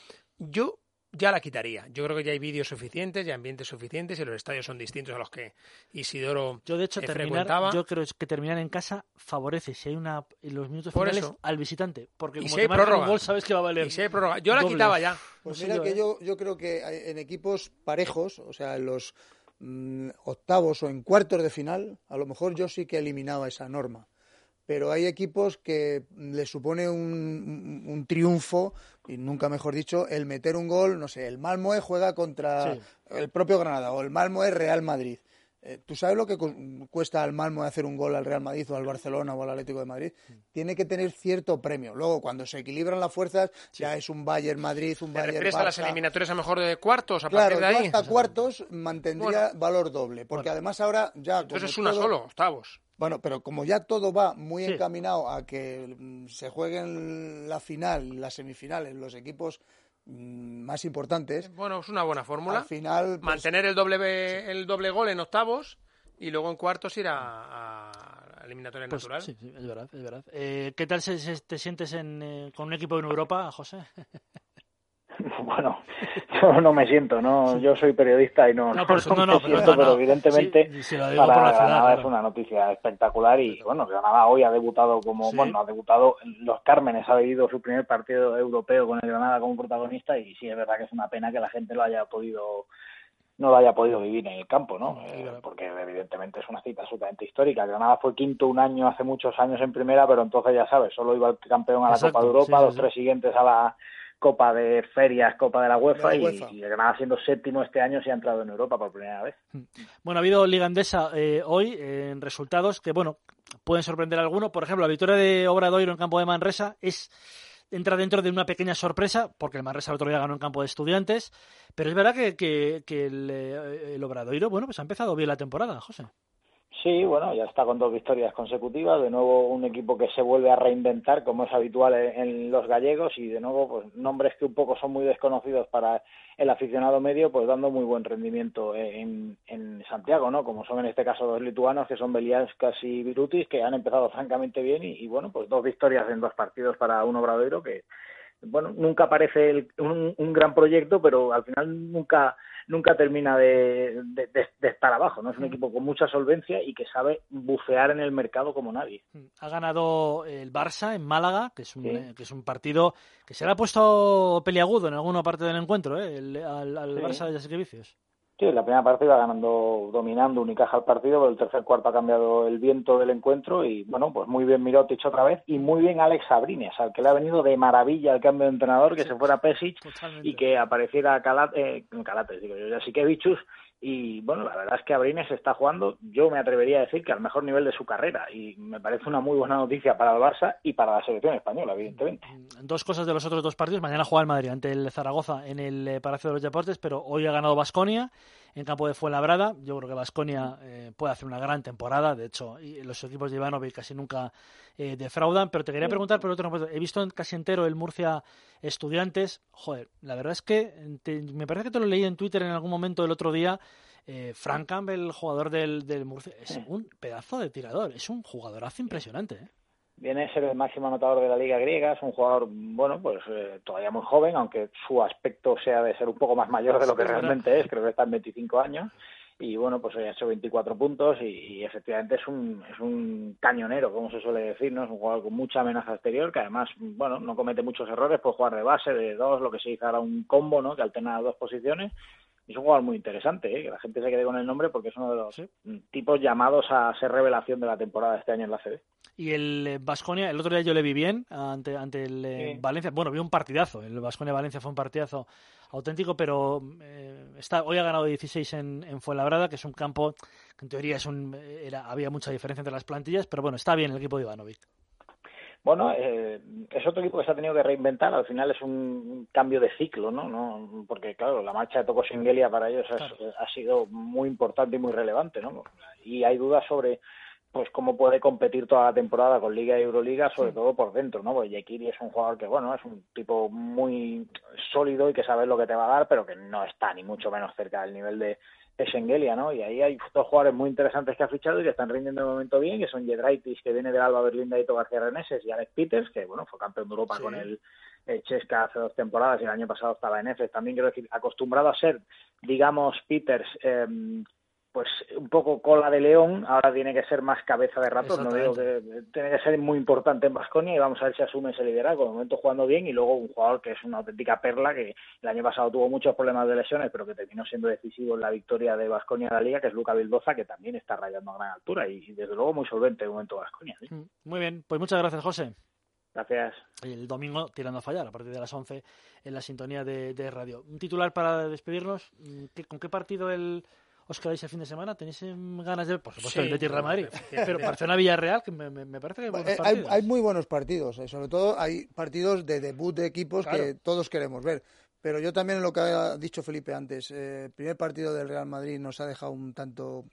S5: yo ya la quitaría. Yo creo que ya hay vídeos suficientes y ambientes suficientes y los estadios son distintos a los que Isidoro frecuentaba.
S3: Yo creo que terminar en casa favorece, si hay en los minutos finales, al visitante. Porque como
S5: si hay
S3: te marcan
S5: prórroga,
S3: un gol, sabes que va a valer.
S5: Y si hay prórroga. Yo la quitaba ya.
S4: Pues mira que yo creo que en equipos parejos, o sea, en los octavos o en cuartos de final, a lo mejor yo sí que eliminaba esa norma. Pero hay equipos que les supone un triunfo, y nunca mejor dicho, el meter un gol, no sé, el Malmö juega contra el propio Granada o el Malmö Real Madrid. ¿Tú sabes lo que cuesta al Malmö hacer un gol al Real Madrid o al Barcelona o al Atlético de Madrid? Tiene que tener cierto premio. Luego, cuando se equilibran las fuerzas, ya es un Bayern Madrid, un Bayern Barça. ¿Te refieres
S5: a las eliminatorias a lo mejor de cuartos?
S4: Claro,
S5: partir de ahí?
S4: Hasta cuartos mantendría valor doble, porque además ahora ya...
S5: Entonces es una solo, octavos.
S4: Bueno, pero como ya todo va muy encaminado a que se jueguen la final, las semifinales, los equipos más importantes.
S5: Bueno, es una buena fórmula.
S4: Al final,
S5: mantener el doble gol en octavos y luego en cuartos ir a eliminatoria natural.
S3: Sí, es verdad. ¿Qué tal te sientes con un equipo en Europa, José?
S19: Bueno, yo no me siento, ¿no? Yo soy periodista y no me siento, pero evidentemente para Granada es una noticia espectacular y bueno, Granada hoy ha debutado ha debutado en los Cármenes, ha vivido su primer partido europeo con el Granada como protagonista y sí es verdad que es una pena que la gente no lo haya podido vivir en el campo, ¿no? Porque evidentemente es una cita absolutamente histórica. Granada fue quinto hace muchos años en primera, pero entonces ya sabes, solo iba el campeón a la Copa de Europa, los 3 siguientes a la Copa de Ferias, Copa de la UEFA, y Granada siendo séptimo este año se ha entrado en Europa por primera vez.
S3: Bueno, ha habido Liga Endesa hoy en resultados que, pueden sorprender a alguno. Por ejemplo, la victoria de Obradoiro en campo de Manresa entra dentro de una pequeña sorpresa, porque el Manresa el otro día ganó en campo de Estudiantes, pero es verdad que el Obradoiro, pues ha empezado bien la temporada, José.
S19: Sí, bueno, ya está con 2 victorias consecutivas, de nuevo un equipo que se vuelve a reinventar como es habitual en los gallegos y de nuevo pues nombres que un poco son muy desconocidos para el aficionado medio, pues dando muy buen rendimiento en Santiago, ¿no? Como son en este caso 2 lituanos que son Beliauskas y Virutis, que han empezado francamente bien y bueno, pues 2 victorias en 2 partidos para un Obradoiro que nunca parece un gran proyecto, pero al final nunca termina de estar abajo, ¿no? Es un equipo con mucha solvencia y que sabe bufear en el mercado como nadie.
S3: Ha ganado el Barça en Málaga, que es un partido que se le ha puesto peliagudo en alguna parte del encuentro, al Barça de Jasikevičius.
S19: Sí, la primera parte iba dominando Unicaja el partido, pero el tercer cuarto ha cambiado el viento del encuentro y, pues muy bien Mirotic otra vez y muy bien Alex Abrines, al que le ha venido de maravilla el cambio de entrenador, que se fuera Pesic y que apareciera Jasikevičius Y bueno, la verdad es que Abrines está jugando, yo me atrevería a decir que al mejor nivel de su carrera, y me parece una muy buena noticia para el Barça y para la selección española, evidentemente.
S3: Dos cosas de los otros dos partidos. Mañana juega el Madrid ante el Zaragoza en el Palacio de los Deportes, pero hoy ha ganado Baskonia en campo de Fuenlabrada. Yo creo que Baskonia puede hacer una gran temporada. De hecho, los equipos de Ivanovic casi nunca defraudan. Pero te quería preguntar por otro punto. He visto casi entero el Murcia Estudiantes. Joder, la verdad es que me parece que te lo leí en Twitter en algún momento el otro día. Frank Campbell, el jugador del Murcia, es un pedazo de tirador. Es un jugadorazo impresionante, ¿eh?
S19: Viene a ser el máximo anotador de la Liga griega, es un jugador, bueno, pues todavía muy joven, aunque su aspecto sea de ser un poco más mayor de lo que realmente es, creo que está en 25 años, y bueno, pues ha hecho 24 puntos y efectivamente es un cañonero, como se suele decir, ¿no? Es un jugador con mucha amenaza exterior, que además, bueno, no comete muchos errores, puede jugar de base, de dos, lo que se dice ahora un combo, ¿no? Que alterna las dos posiciones. Es un jugador muy interesante, que la gente se quede con el nombre porque es uno de los tipos llamados a ser revelación de la temporada este año en la CB.
S3: Y el Baskonia, el otro día yo le vi bien ante el Valencia. Bueno, vi un partidazo. El Baskonia-Valencia fue un partidazo auténtico, pero hoy ha ganado 16 en Fuenlabrada, que es un campo que en teoría había mucha diferencia entre las plantillas, pero bueno, está bien el equipo de Ivanovic.
S19: Bueno, es otro equipo que se ha tenido que reinventar. Al final es un cambio de ciclo, ¿no? Porque, claro, la marcha de Toko Shengelia para ellos ha sido muy importante y muy relevante, ¿no? Y hay dudas sobre pues cómo puede competir toda la temporada con Liga y Euroliga, sobre todo por dentro, ¿no? Porque Yekiri es un jugador que, bueno, es un tipo muy sólido y que sabe lo que te va a dar, pero que no está ni mucho menos cerca del nivel de Shengelia, ¿no? Y ahí hay dos jugadores muy interesantes que ha fichado y que están rindiendo de momento bien, que son Jedraitis, que viene del Alba Berlín de Aito García Reneses, y Alex Peters, que bueno, fue campeón de Europa con el Chesca hace 2 temporadas y el año pasado estaba en EFES. También quiero decir, acostumbrado a ser, digamos, Peters, pues un poco cola de león, ahora tiene que ser más cabeza de ratón. No digo que tiene que ser muy importante en Baskonia y vamos a ver si asume ese liderazgo. De momento jugando bien, y luego un jugador que es una auténtica perla, que el año pasado tuvo muchos problemas de lesiones, pero que terminó siendo decisivo en la victoria de Baskonia en la Liga, que es Luka Vildoza, que también está rayando a gran altura y desde luego muy solvente de momento Baskonia. ¿Sí?
S3: Muy bien, pues muchas gracias, José.
S19: Gracias.
S3: El domingo tirando a fallar a partir de las 11 en la sintonía de radio. Un titular para despedirnos. ¿Con qué partido os quedáis el fin de semana? ¿Tenéis ganas de...? Por supuesto, el Betis Real Madrid. Pero Barcelona-Villarreal, que me parece que hay buenos partidos.
S4: Hay muy buenos partidos. Sobre todo hay partidos de debut de equipos que todos queremos ver. Pero yo también, en lo que ha dicho Felipe antes, el primer partido del Real Madrid nos ha dejado un tanto...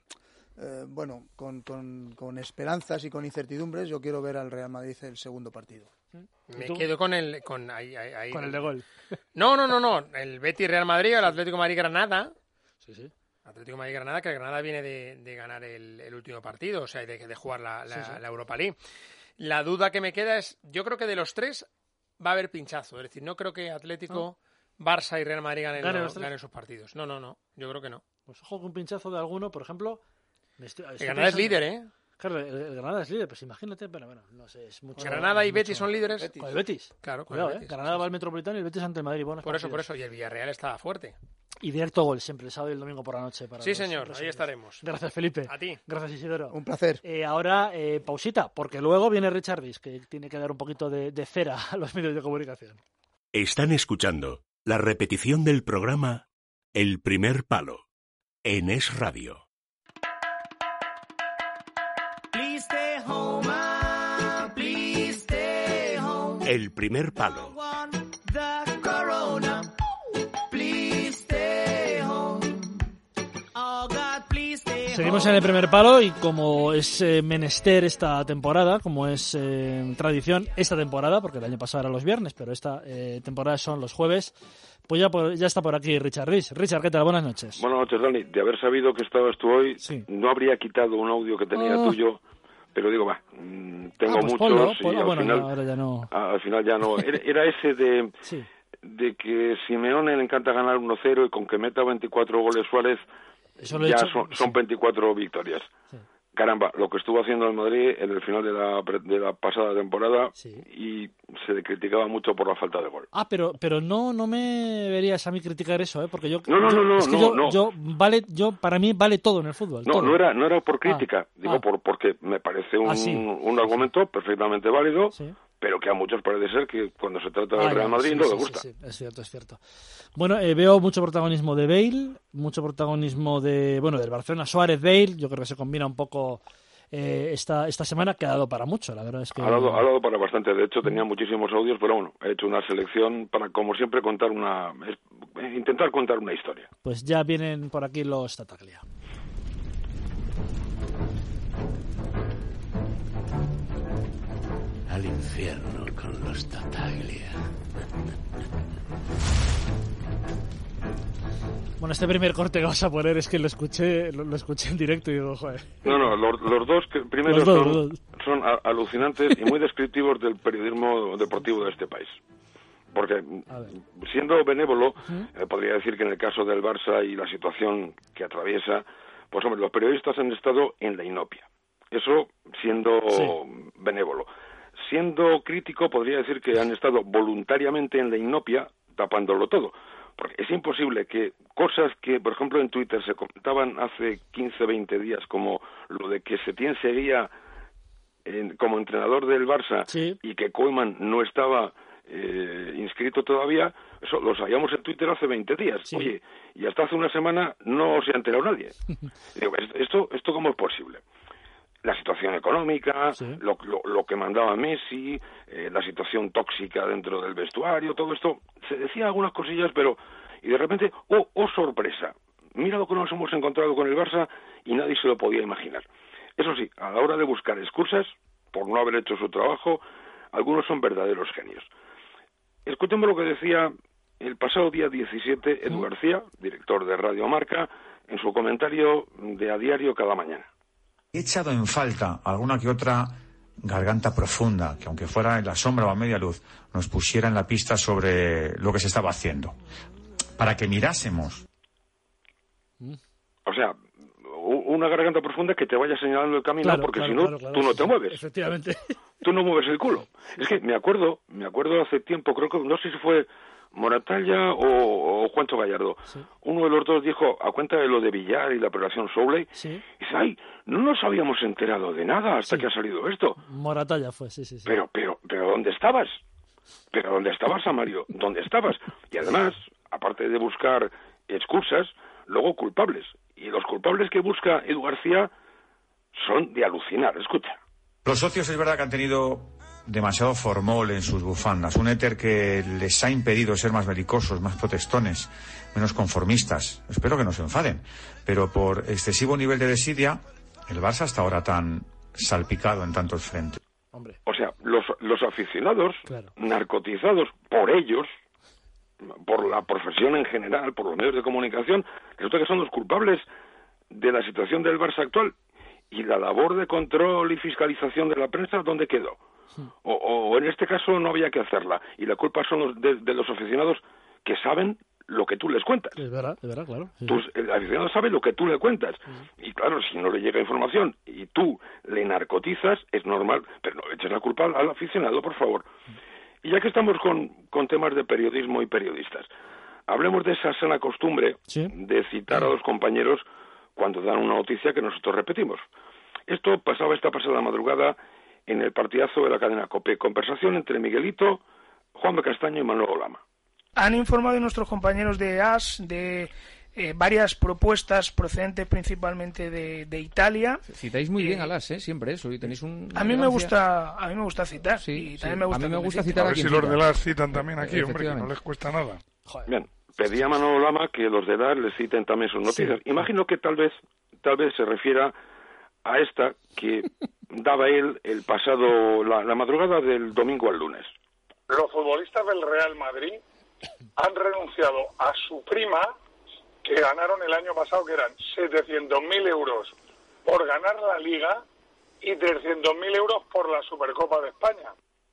S4: con esperanzas y con incertidumbres. Yo quiero ver al Real Madrid el segundo partido.
S5: Me quedo con el
S3: de gol.
S5: No. El Betis Real Madrid, el Atlético Madrid-Granada.
S3: Sí.
S5: Atlético Madrid-Granada, que el Granada viene de ganar el último partido, o sea, de jugar la Europa League. La duda que me queda es, yo creo que de los tres va a haber pinchazo. Es decir, no creo que Atlético, Barça y Real Madrid ganen sus partidos. No. Yo creo que no.
S3: Pues ojo con un pinchazo de alguno, por ejemplo...
S5: El Granada es líder, ¿eh?
S3: Claro, el Granada es líder, pues imagínate, pero bueno, no sé, es mucho...
S5: ¿Granada y Betis son líderes?
S3: Con el Betis.
S5: Claro,
S3: cuidado, el Betis. Granada va al Metropolitano y el Betis ante el Madrid.
S5: Por eso, y el Villarreal estaba fuerte.
S3: Y directo gol siempre, el sábado y el domingo por la noche.
S5: Sí, señor, ahí estaremos.
S3: Gracias, Felipe.
S5: A ti.
S3: Gracias, Isidoro.
S4: Un placer.
S3: Ahora, pausita, porque luego viene Richardis, que tiene que dar un poquito de cera a los medios de comunicación.
S1: Están escuchando la repetición del programa El Primer Palo, en Es Radio. El Primer Palo.
S3: Seguimos en El Primer Palo y como es menester esta temporada, como es tradición esta temporada, porque el año pasado era los viernes, pero esta temporada son los jueves, pues ya está por aquí Richard Riz. Richard, ¿qué tal? Buenas noches.
S20: Buenas noches, Dani. De haber sabido que estabas tú hoy, no habría quitado un audio que tenía tuyo, pero digo, tengo
S3: pues
S20: muchos y
S3: al final,
S20: ahora
S3: ya no.
S20: Al final ya no. Era ese de que Simeone le encanta ganar 1-0 y con que meta 24 goles Suárez ya son 24 victorias. Sí. Caramba, lo que estuvo haciendo el Madrid en el final de la pasada temporada y se le criticaba mucho por la falta de gol.
S3: Pero no me verías a mí criticar eso, porque yo para mí vale todo en el fútbol.
S20: No era por crítica, porque me parece un argumento perfectamente válido, pero que a muchos parece ser que cuando se trata del Real Madrid no les gusta.
S3: Sí, es cierto, es cierto. Bueno, veo mucho protagonismo de Bale, mucho protagonismo del Barcelona, Suárez-Bale, yo creo que se combina un poco esta semana, que ha dado para mucho, la verdad es que...
S20: Ha dado para bastante, de hecho tenía muchísimos audios, pero bueno, he hecho una selección para, como siempre, intentar contar una historia.
S3: Pues ya vienen por aquí los Tataglia.
S1: Al infierno con los Tataglia.
S3: Bueno, este primer corte que vas a poner es que lo escuché en directo y digo, joder.
S20: No, los dos primeros son alucinantes y muy descriptivos del periodismo deportivo de este país. Porque, siendo benévolo, podría decir que en el caso del Barça y la situación que atraviesa, pues hombre, los periodistas han estado en la inopia. Eso siendo benévolo. Siendo crítico, podría decir que han estado voluntariamente en la inopia, tapándolo todo. Porque es imposible que cosas que, por ejemplo, en Twitter se comentaban hace 15, 20 días, como lo de que Setién seguía como entrenador del Barça y que Koeman no estaba inscrito todavía, eso lo sabíamos en Twitter hace 20 días. Sí. Oye, y hasta hace una semana no se ha enterado nadie. Digo, ¿esto cómo es posible? La situación económica, lo que mandaba Messi, la situación tóxica dentro del vestuario, todo esto, se decía algunas cosillas, pero... Y de repente, ¡oh sorpresa! Mira lo que nos hemos encontrado con el Barça y nadie se lo podía imaginar. Eso sí, a la hora de buscar excusas, por no haber hecho su trabajo, algunos son verdaderos genios. Escuchemos lo que decía el pasado día 17 Edu García, director de Radio Marca, en su comentario de A Diario cada mañana.
S21: He echado en falta alguna que otra garganta profunda, que aunque fuera en la sombra o a media luz, nos pusiera en la pista sobre lo que se estaba haciendo, para que mirásemos.
S20: O sea, una garganta profunda que te vaya señalando el camino, porque si no, tú no te mueves.
S3: Efectivamente.
S20: Tú no mueves el culo. Es que me acuerdo hace tiempo, creo que, no sé si fue Moratalla o Juancho Gallardo. Uno de los dos dijo, a cuenta de lo de Villar y la operación Souley, dice, ay, no nos habíamos enterado de nada hasta que ha salido esto.
S3: Moratalla fue, sí.
S20: Pero ¿dónde estabas? ¿Pero dónde estabas, Samario? ¿Dónde estabas? Y además, aparte de buscar excusas, luego culpables. Y los culpables que busca Edu García son de alucinar. Escucha.
S21: Los socios es verdad que han tenido demasiado formol en sus bufandas, un éter que les ha impedido ser más belicosos, más protestones, menos conformistas. Espero que no se enfaden, pero por excesivo nivel de desidia, el Barça está ahora tan salpicado en tantos frentes.
S3: Hombre.
S20: O sea, los aficionados, narcotizados por ellos, por la profesión en general, por los medios de comunicación, resulta que son los culpables de la situación del Barça actual. ¿Y la labor de control y fiscalización de la prensa dónde quedó? O en este caso no había que hacerla. Y la culpa son de los aficionados que saben lo que tú les cuentas.
S3: Es verdad, claro.
S20: El aficionado sabe lo que tú le cuentas. Y claro, si no le llega información y tú le narcotizas, es normal. Pero no eches la culpa al aficionado, por favor. Y ya que estamos con temas de periodismo y periodistas, hablemos de esa sana costumbre de citar a los compañeros cuando dan una noticia que nosotros repetimos. Esto pasaba esta pasada madrugada en el partidazo de la cadena COPE. Conversación entre Miguelito, Juanma Castaño y Manolo Lama.
S22: Han informado nuestros compañeros de AS de varias propuestas procedentes principalmente de Italia.
S23: Citáis muy bien a las, siempre eso, y tenéis
S22: a mí me gusta citar. Sí, también me gusta.
S23: A mí me gusta citar
S24: a ver si los de las citan también aquí, hombre, que no les cuesta nada.
S20: Joder. Bien, pedí a Manolo Lama que los de DAR les citen también sus noticias. Imagino que tal vez se refiera a esta que daba él el pasado, la madrugada del domingo al lunes.
S24: Los futbolistas del Real Madrid han renunciado a su prima que ganaron el año pasado, que eran 700.000 euros por ganar la Liga y 300.000 euros por la Supercopa de España.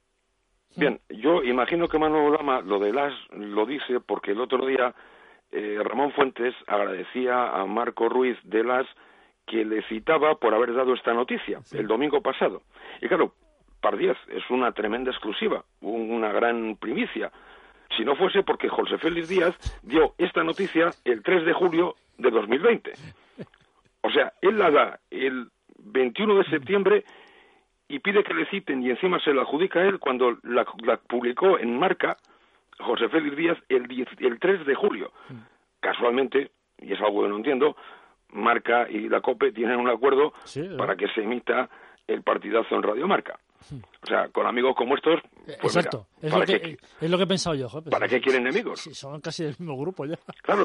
S20: Bien, yo imagino que Manolo Lama lo de las lo dice porque el otro día Ramón Fuentes agradecía a Marco Ruiz de las que le citaba por haber dado esta noticia el domingo pasado. Y claro, par 10, es una tremenda exclusiva, una gran primicia. Si no fuese porque José Félix Díaz dio esta noticia el 3 de julio de 2020. O sea, él la da el 21 de septiembre y pide que le citen y encima se la adjudica a él cuando la publicó en Marca José Félix Díaz el 3 de julio. Casualmente, y es algo que no entiendo, Marca y la COPE tienen un acuerdo para que se emita el partidazo en Radio Marca. O sea, con amigos como estos, pues
S3: exacto,
S20: mira,
S3: es lo que he pensado yo. Joder,
S20: ¿para qué quieren enemigos?
S3: Sí, son casi del mismo grupo ya.
S20: Claro,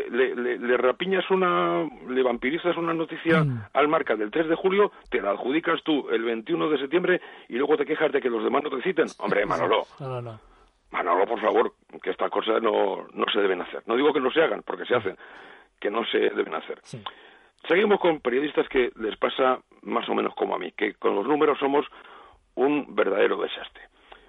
S20: le rapiñas le vampirizas una noticia al Marca del 3 de julio, te la adjudicas tú el 21 de septiembre y luego te quejas de que los demás no te citen. Hombre, Manolo.
S3: No.
S20: Manolo, por favor, que estas cosas no se deben hacer. No digo que no se hagan, porque se hacen, que no se deben hacer. Sí. Seguimos con periodistas que les pasa más o menos como a mí, que con los números somos un verdadero desastre.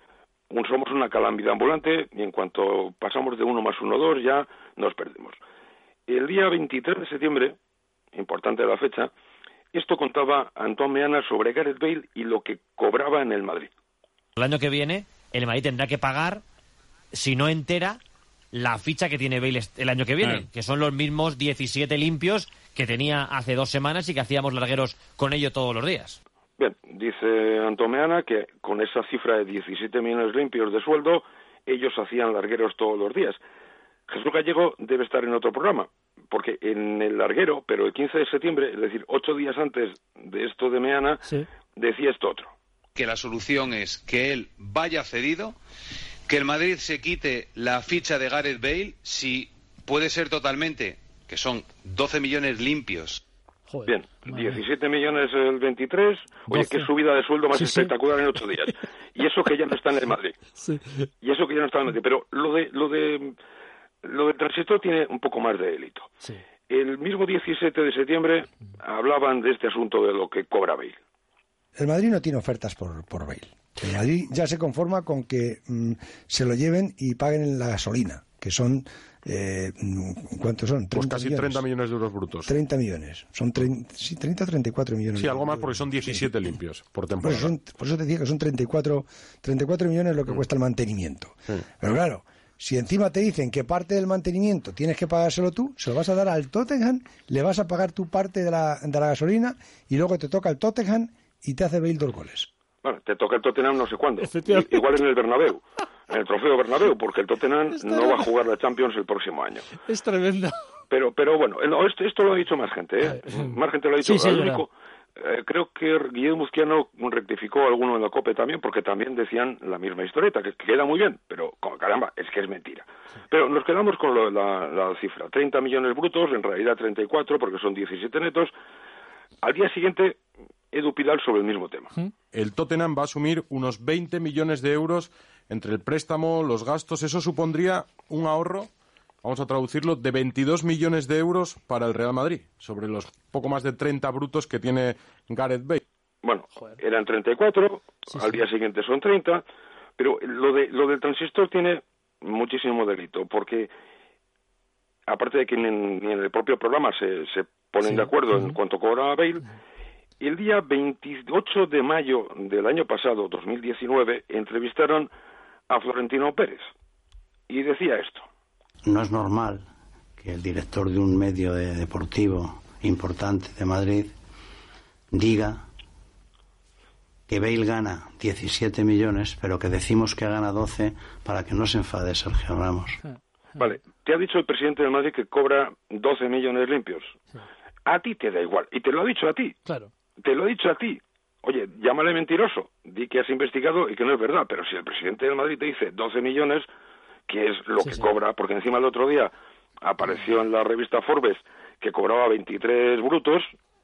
S20: Somos una calamidad ambulante y en cuanto pasamos de 1 más 1, 2 ya nos perdemos. El día 23 de septiembre, importante la fecha, esto contaba Antón Meana sobre Gareth Bale y lo que cobraba en el Madrid.
S6: El año que viene el Madrid tendrá que pagar, si no entera, la ficha que tiene Bale el año que viene, que son los mismos 17 limpios que tenía hace 2 semanas y que hacíamos largueros con ello todos los días.
S20: Bien, dice Antón Meana que con esa cifra de 17 millones limpios de sueldo, ellos hacían largueros todos los días. Jesús Gallego debe estar en otro programa, porque en el larguero, pero el 15 de septiembre, es decir, 8 días antes de esto de Meana, decía esto otro.
S7: Que la solución es que él vaya cedido, que el Madrid se quite la ficha de Gareth Bale, si puede ser totalmente, que son 12 millones limpios.
S20: Joder, bien, 17 millones el 23, oye, 12. Qué subida de sueldo más espectacular en 8 días. Y eso que ya no está en el Madrid. Y eso que ya no está en el Madrid. Pero lo del Transistor tiene un poco más de delito. El mismo 17 de septiembre hablaban de este asunto de lo que cobra Bale.
S8: El Madrid no tiene ofertas por Bale. El Madrid ya se conforma con que se lo lleven y paguen la gasolina, que son... ¿cuántos son?
S9: Pues casi millones. 30 millones de euros brutos.
S8: 30 millones. Son 30 o 34 millones.
S9: Sí, algo más porque son 17 limpios por temporada.
S8: Por eso te decía que son 34 millones lo que cuesta el mantenimiento. Pero claro, si encima te dicen que parte del mantenimiento tienes que pagárselo tú, se lo vas a dar al Tottenham, le vas a pagar tu parte de la gasolina y luego te toca el Tottenham y te hace Bale 2 goles.
S20: Bueno, te toca el Tottenham no sé cuándo. Igual en el Bernabéu. En el Trofeo Bernabéu, porque el Tottenham no va a jugar la Champions el próximo año.
S3: Es tremendo.
S20: Pero bueno, esto lo ha dicho más gente, ¿eh? Más gente lo ha dicho. Creo que Guillermo Muzquiano rectificó alguno en la COPE también, porque también decían la misma historieta, que queda muy bien, pero caramba, es que es mentira. Pero nos quedamos con la cifra, 30 millones brutos, en realidad 34, porque son 17 netos. Al día siguiente, Edu Pidal sobre el mismo tema.
S9: El Tottenham va a asumir unos 20 millones de euros entre el préstamo, los gastos. Eso supondría un ahorro, vamos a traducirlo, de 22 millones de euros para el Real Madrid, sobre los poco más de 30 brutos que tiene Gareth Bale.
S20: Bueno, eran 34, al día siguiente son 30, pero lo del Transistor tiene muchísimo delito, porque aparte de que ni en el propio programa se ponen de acuerdo en cuanto cobra Bale, el día 28 de mayo del año pasado, 2019, entrevistaron a Florentino Pérez y decía esto.
S25: No es normal que el director de un medio deportivo importante de Madrid diga que Bale gana 17 millones, pero que decimos que gana 12 para que no se enfade Sergio Ramos.
S20: Vale, te ha dicho el presidente del Madrid que cobra 12 millones limpios. A ti te da igual, y te lo ha dicho a ti.
S3: Claro.
S20: Te lo ha dicho a ti. Oye, llámale mentiroso, di que has investigado y que no es verdad, pero si el presidente del Madrid te dice 12 millones, que es lo que cobra, porque encima el otro día apareció en la revista Forbes que cobraba 23 brutos,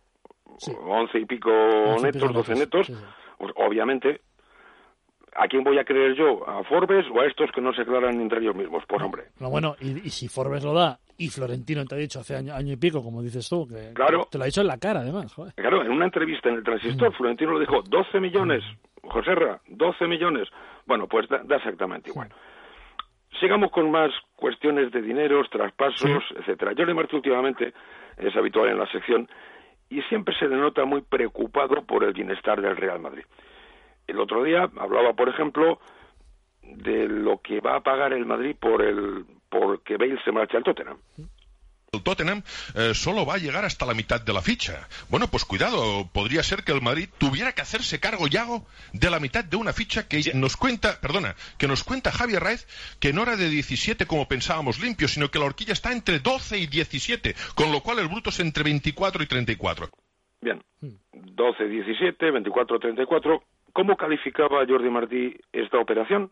S20: 11 y pico netos, 12 netos, pues, obviamente, ¿a quién voy a creer yo? ¿A Forbes o a estos que no se aclaran entre ellos mismos? Pues hombre.
S3: No, bueno, y si Forbes lo da y Florentino te ha dicho hace año y pico, como dices tú, que te lo ha dicho en la cara además. Joder.
S20: Claro, en una entrevista en el Transistor, Florentino lo dijo, 12 millones, Joserra, 12 millones. Bueno, pues da exactamente igual. Sigamos con más cuestiones de dineros, traspasos, etcétera. Jordi Martí últimamente es habitual en la sección y siempre se le nota muy preocupado por el bienestar del Real Madrid. El otro día hablaba, por ejemplo, de lo que va a pagar el Madrid por que Bale se marche al Tottenham.
S10: El Tottenham solo va a llegar hasta la mitad de la ficha. Bueno, pues cuidado, podría ser que el Madrid tuviera que hacerse cargo, Yago, de la mitad de una ficha que nos cuenta Javier Raiz, que no era de 17 como pensábamos limpio, sino que la horquilla está entre 12 y 17, con lo cual el bruto es entre 24 y 34.
S20: Bien, 12, 17, 24, 34. ¿Cómo calificaba Jordi Martí esta operación?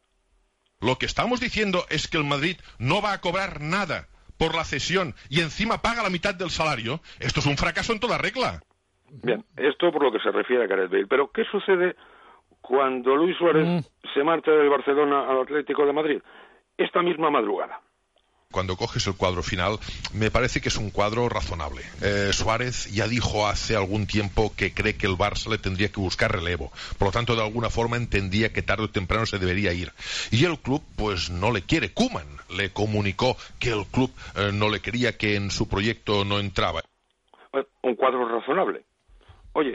S10: Lo que estamos diciendo es que el Madrid no va a cobrar nada por la cesión y encima paga la mitad del salario. Esto es un fracaso en toda regla.
S20: Bien, esto por lo que se refiere a Gareth Bale. Pero ¿qué sucede cuando Luis Suárez se marcha del Barcelona al Atlético de Madrid? Esta misma madrugada.
S10: Cuando coges el cuadro final, me parece que es un cuadro razonable. Suárez ya dijo hace algún tiempo que cree que el Barça le tendría que buscar relevo. Por lo tanto, de alguna forma entendía que tarde o temprano se debería ir. Y el club, pues no le quiere. Koeman le comunicó que el club no le quería, que en su proyecto no entraba.
S20: Un cuadro razonable. Oye,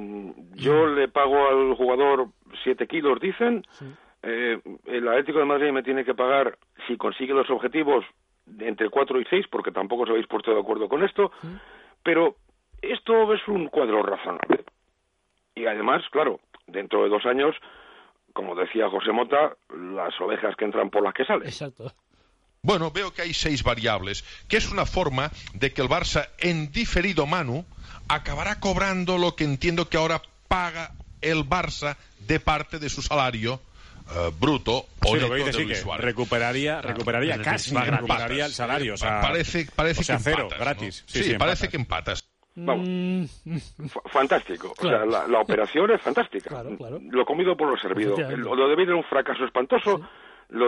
S20: yo le pago al jugador 7 kilos, dicen. Sí. El Atlético de Madrid me tiene que pagar, si consigue los objetivos, entre 4 y 6, porque tampoco os habéis puesto de acuerdo con esto, pero esto es un cuadro razonable. Y además, claro, dentro de 2 años, como decía José Mota, las ovejas que entran por las que salen.
S3: Exacto.
S10: Bueno, veo que hay 6 variables, que es una forma de que el Barça, en diferido manu, acabará cobrando lo que entiendo que ahora paga el Barça de parte de su salario bruto o neto de Luis Suárez.
S11: Recuperaría casi, recuperaría el salario. O sea,
S10: parece que
S11: cero,
S10: empatas,
S11: gratis.
S10: ¿no? Sí, parece que empatas.
S20: Vamos. Fantástico. Claro. O sea, la operación es fantástica.
S3: Claro.
S20: Lo comido por lo servido. Lo de Bale era un fracaso espantoso. Sí. Lo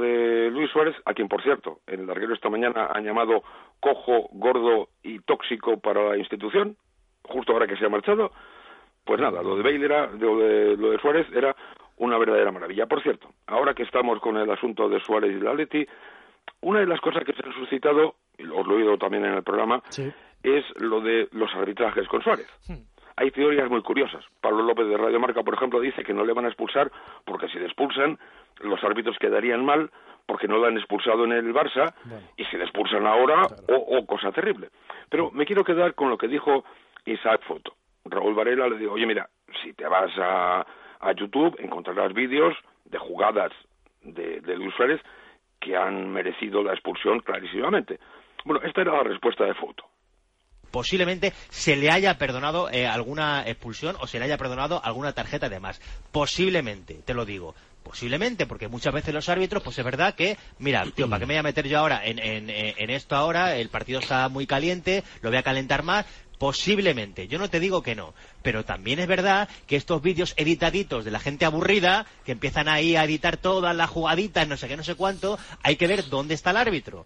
S20: de Luis Suárez, a quien, por cierto, en el larguero esta mañana han llamado cojo, gordo y tóxico para la institución, justo ahora que se ha marchado. Pues nada, lo de Bale lo de Suárez era una verdadera maravilla. Por cierto, ahora que estamos con el asunto de Suárez y del Atleti, una de las cosas que se han suscitado, y os lo he oído también en el programa, es lo de los arbitrajes con Suárez. Hay teorías muy curiosas. Pablo López de Radio Marca, por ejemplo, dice que no le van a expulsar porque si le expulsan, los árbitros quedarían mal porque no lo han expulsado en el Barça, y si le expulsan ahora, cosa terrible. Pero me quiero quedar con lo que dijo Isaac Foto. Raúl Varela le dijo, oye, mira, si te vas a YouTube encontrarás vídeos de jugadas de Luis Suárez que han merecido la expulsión clarísimamente. Bueno, esta era la respuesta de Foto.
S12: Posiblemente se le haya perdonado alguna expulsión o se le haya perdonado alguna tarjeta de más. Posiblemente, te lo digo. Posiblemente, porque muchas veces los árbitros, pues es verdad que, mira, tío, ¿para qué me voy a meter yo ahora en esto ahora? El partido está muy caliente, lo voy a calentar más. Posiblemente, yo no te digo que no, pero también es verdad que estos vídeos editaditos de la gente aburrida, que empiezan ahí a editar todas las jugaditas, no sé qué, no sé cuánto, hay que ver dónde está el árbitro.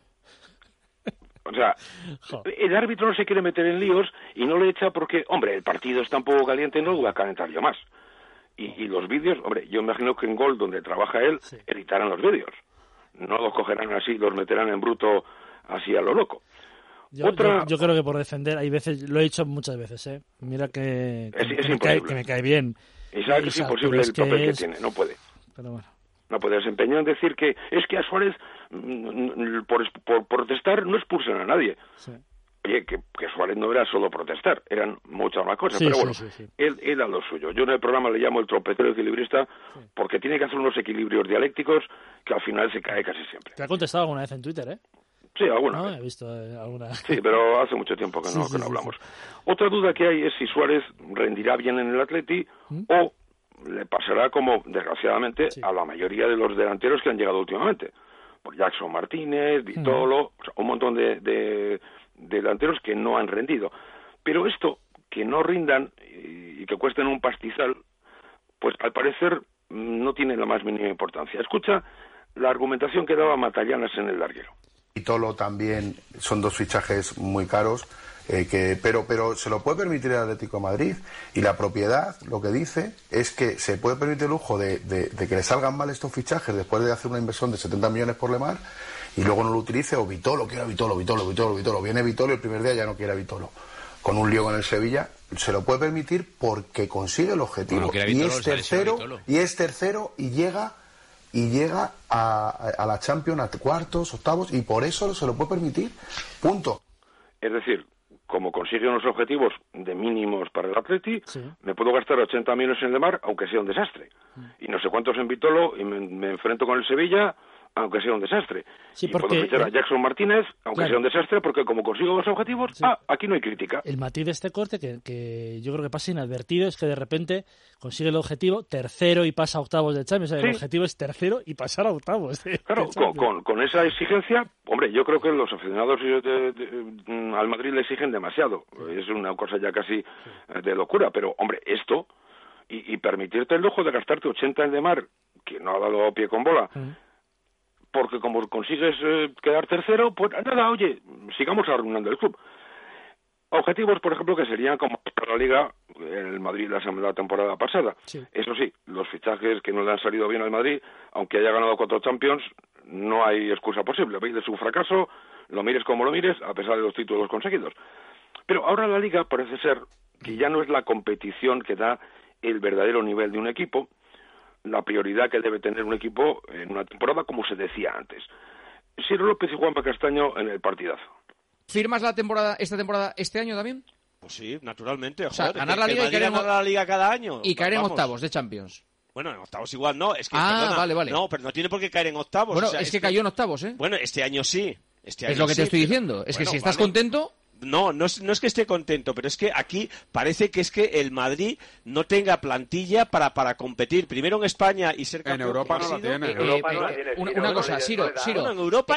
S20: O sea, el árbitro no se quiere meter en líos y no le echa porque, hombre, el partido está un poco caliente, no lo voy a calentar yo más. Y los vídeos, hombre, yo imagino que en Gol, donde trabaja él, editarán los vídeos. No los cogerán así, los meterán en bruto así a lo loco.
S3: Yo creo que por defender, hay veces, lo he dicho muchas veces, mira que me cae bien.
S20: Isaac, es imposible el papel que tiene, no puede.
S3: Pero bueno.
S20: No puede desempeñar en decir que es que a Suárez, por protestar, no expulsan a nadie. Sí. Oye, que Suárez no era solo protestar, eran muchas más cosas, pero bueno, él era lo suyo. Yo en el programa le llamo el trompetero equilibrista porque tiene que hacer unos equilibrios dialécticos que al final se cae casi siempre.
S3: Te ha contestado alguna vez en Twitter,
S20: Sí, alguna.
S3: No, he visto alguna.
S20: Sí, pero hace mucho tiempo que no hablamos. Otra duda que hay es si Suárez rendirá bien en el Atleti o le pasará como, desgraciadamente, a la mayoría de los delanteros que han llegado últimamente. Por Jackson Martínez, Vitolo, o sea, un montón de delanteros que no han rendido. Pero esto, que no rindan y que cuesten un pastizal, pues al parecer no tiene la más mínima importancia. Escucha la argumentación que daba Matallanas en el larguero.
S13: Vitolo también son 2 fichajes muy caros, pero se lo puede permitir el Atlético de Madrid, y la propiedad lo que dice es que se puede permitir el lujo de que le salgan mal estos fichajes después de hacer una inversión de 70 millones por Lemar y luego no lo utilice, o Vitolo, quiero a Vitolo, viene Vitolo y el primer día ya no quiere a Vitolo, con un lío con el Sevilla. Se lo puede permitir porque consigue el objetivo, y es tercero y llega y llega a la Champions, a cuartos, octavos, y por eso se lo puede permitir. Punto.
S20: Es decir, como consigue unos objetivos de mínimos para el Atleti, me puedo gastar 80 millones en el Mar, aunque sea un desastre. Y no sé cuántos en Vitolo, y me enfrento con el Sevilla, aunque sea un desastre.
S3: Sí,
S20: y puedo fichar a Jackson Martínez, aunque sea un desastre, porque como consigo los objetivos, aquí no hay crítica.
S3: El matiz de este corte, que yo creo que pasa inadvertido, es que de repente consigue el objetivo, tercero y pasa a octavos de Champions. O sea, el objetivo es tercero y pasar a octavos.
S20: Claro, con esa exigencia, hombre, yo creo que los aficionados al Madrid le exigen demasiado. Es una cosa ya casi de locura, pero, hombre, esto, y permitirte el lujo de gastarte 80 en Demar, que no ha dado pie con bola, porque como consigues quedar tercero, pues nada, oye, sigamos arruinando el club. Objetivos, por ejemplo, que serían como para la Liga, el Madrid la temporada pasada. Sí. Eso sí, los fichajes que no le han salido bien al Madrid, aunque haya ganado 4 Champions, no hay excusa posible. Veis de su fracaso, lo mires como lo mires, a pesar de los títulos conseguidos. Pero ahora la Liga parece ser que ya no es la competición que da el verdadero nivel de un equipo, la prioridad que debe tener un equipo en una temporada, como se decía antes. Ciro López y Juanpa Castaño en el partidazo.
S23: ¿Firmas esta temporada este año también?
S2: Pues sí, naturalmente.
S23: O sea, ganar la Liga y caer
S2: ganar la Liga cada año.
S23: Y caer en octavos de Champions.
S2: Bueno, en octavos igual no. Es que,
S23: vale.
S2: No, pero no tiene por qué caer en octavos.
S23: Bueno,
S2: o sea,
S23: es que cayó en octavos, ¿eh?
S2: Bueno, este año sí.
S23: Es lo que te estoy diciendo. Es que si estás contento...
S2: No es que esté contento, pero es que aquí parece que es que el Madrid no tenga plantilla para competir. Primero en España y ser campeón.
S11: En Europa no la tiene.
S23: Una cosa, Ciro.
S2: En Europa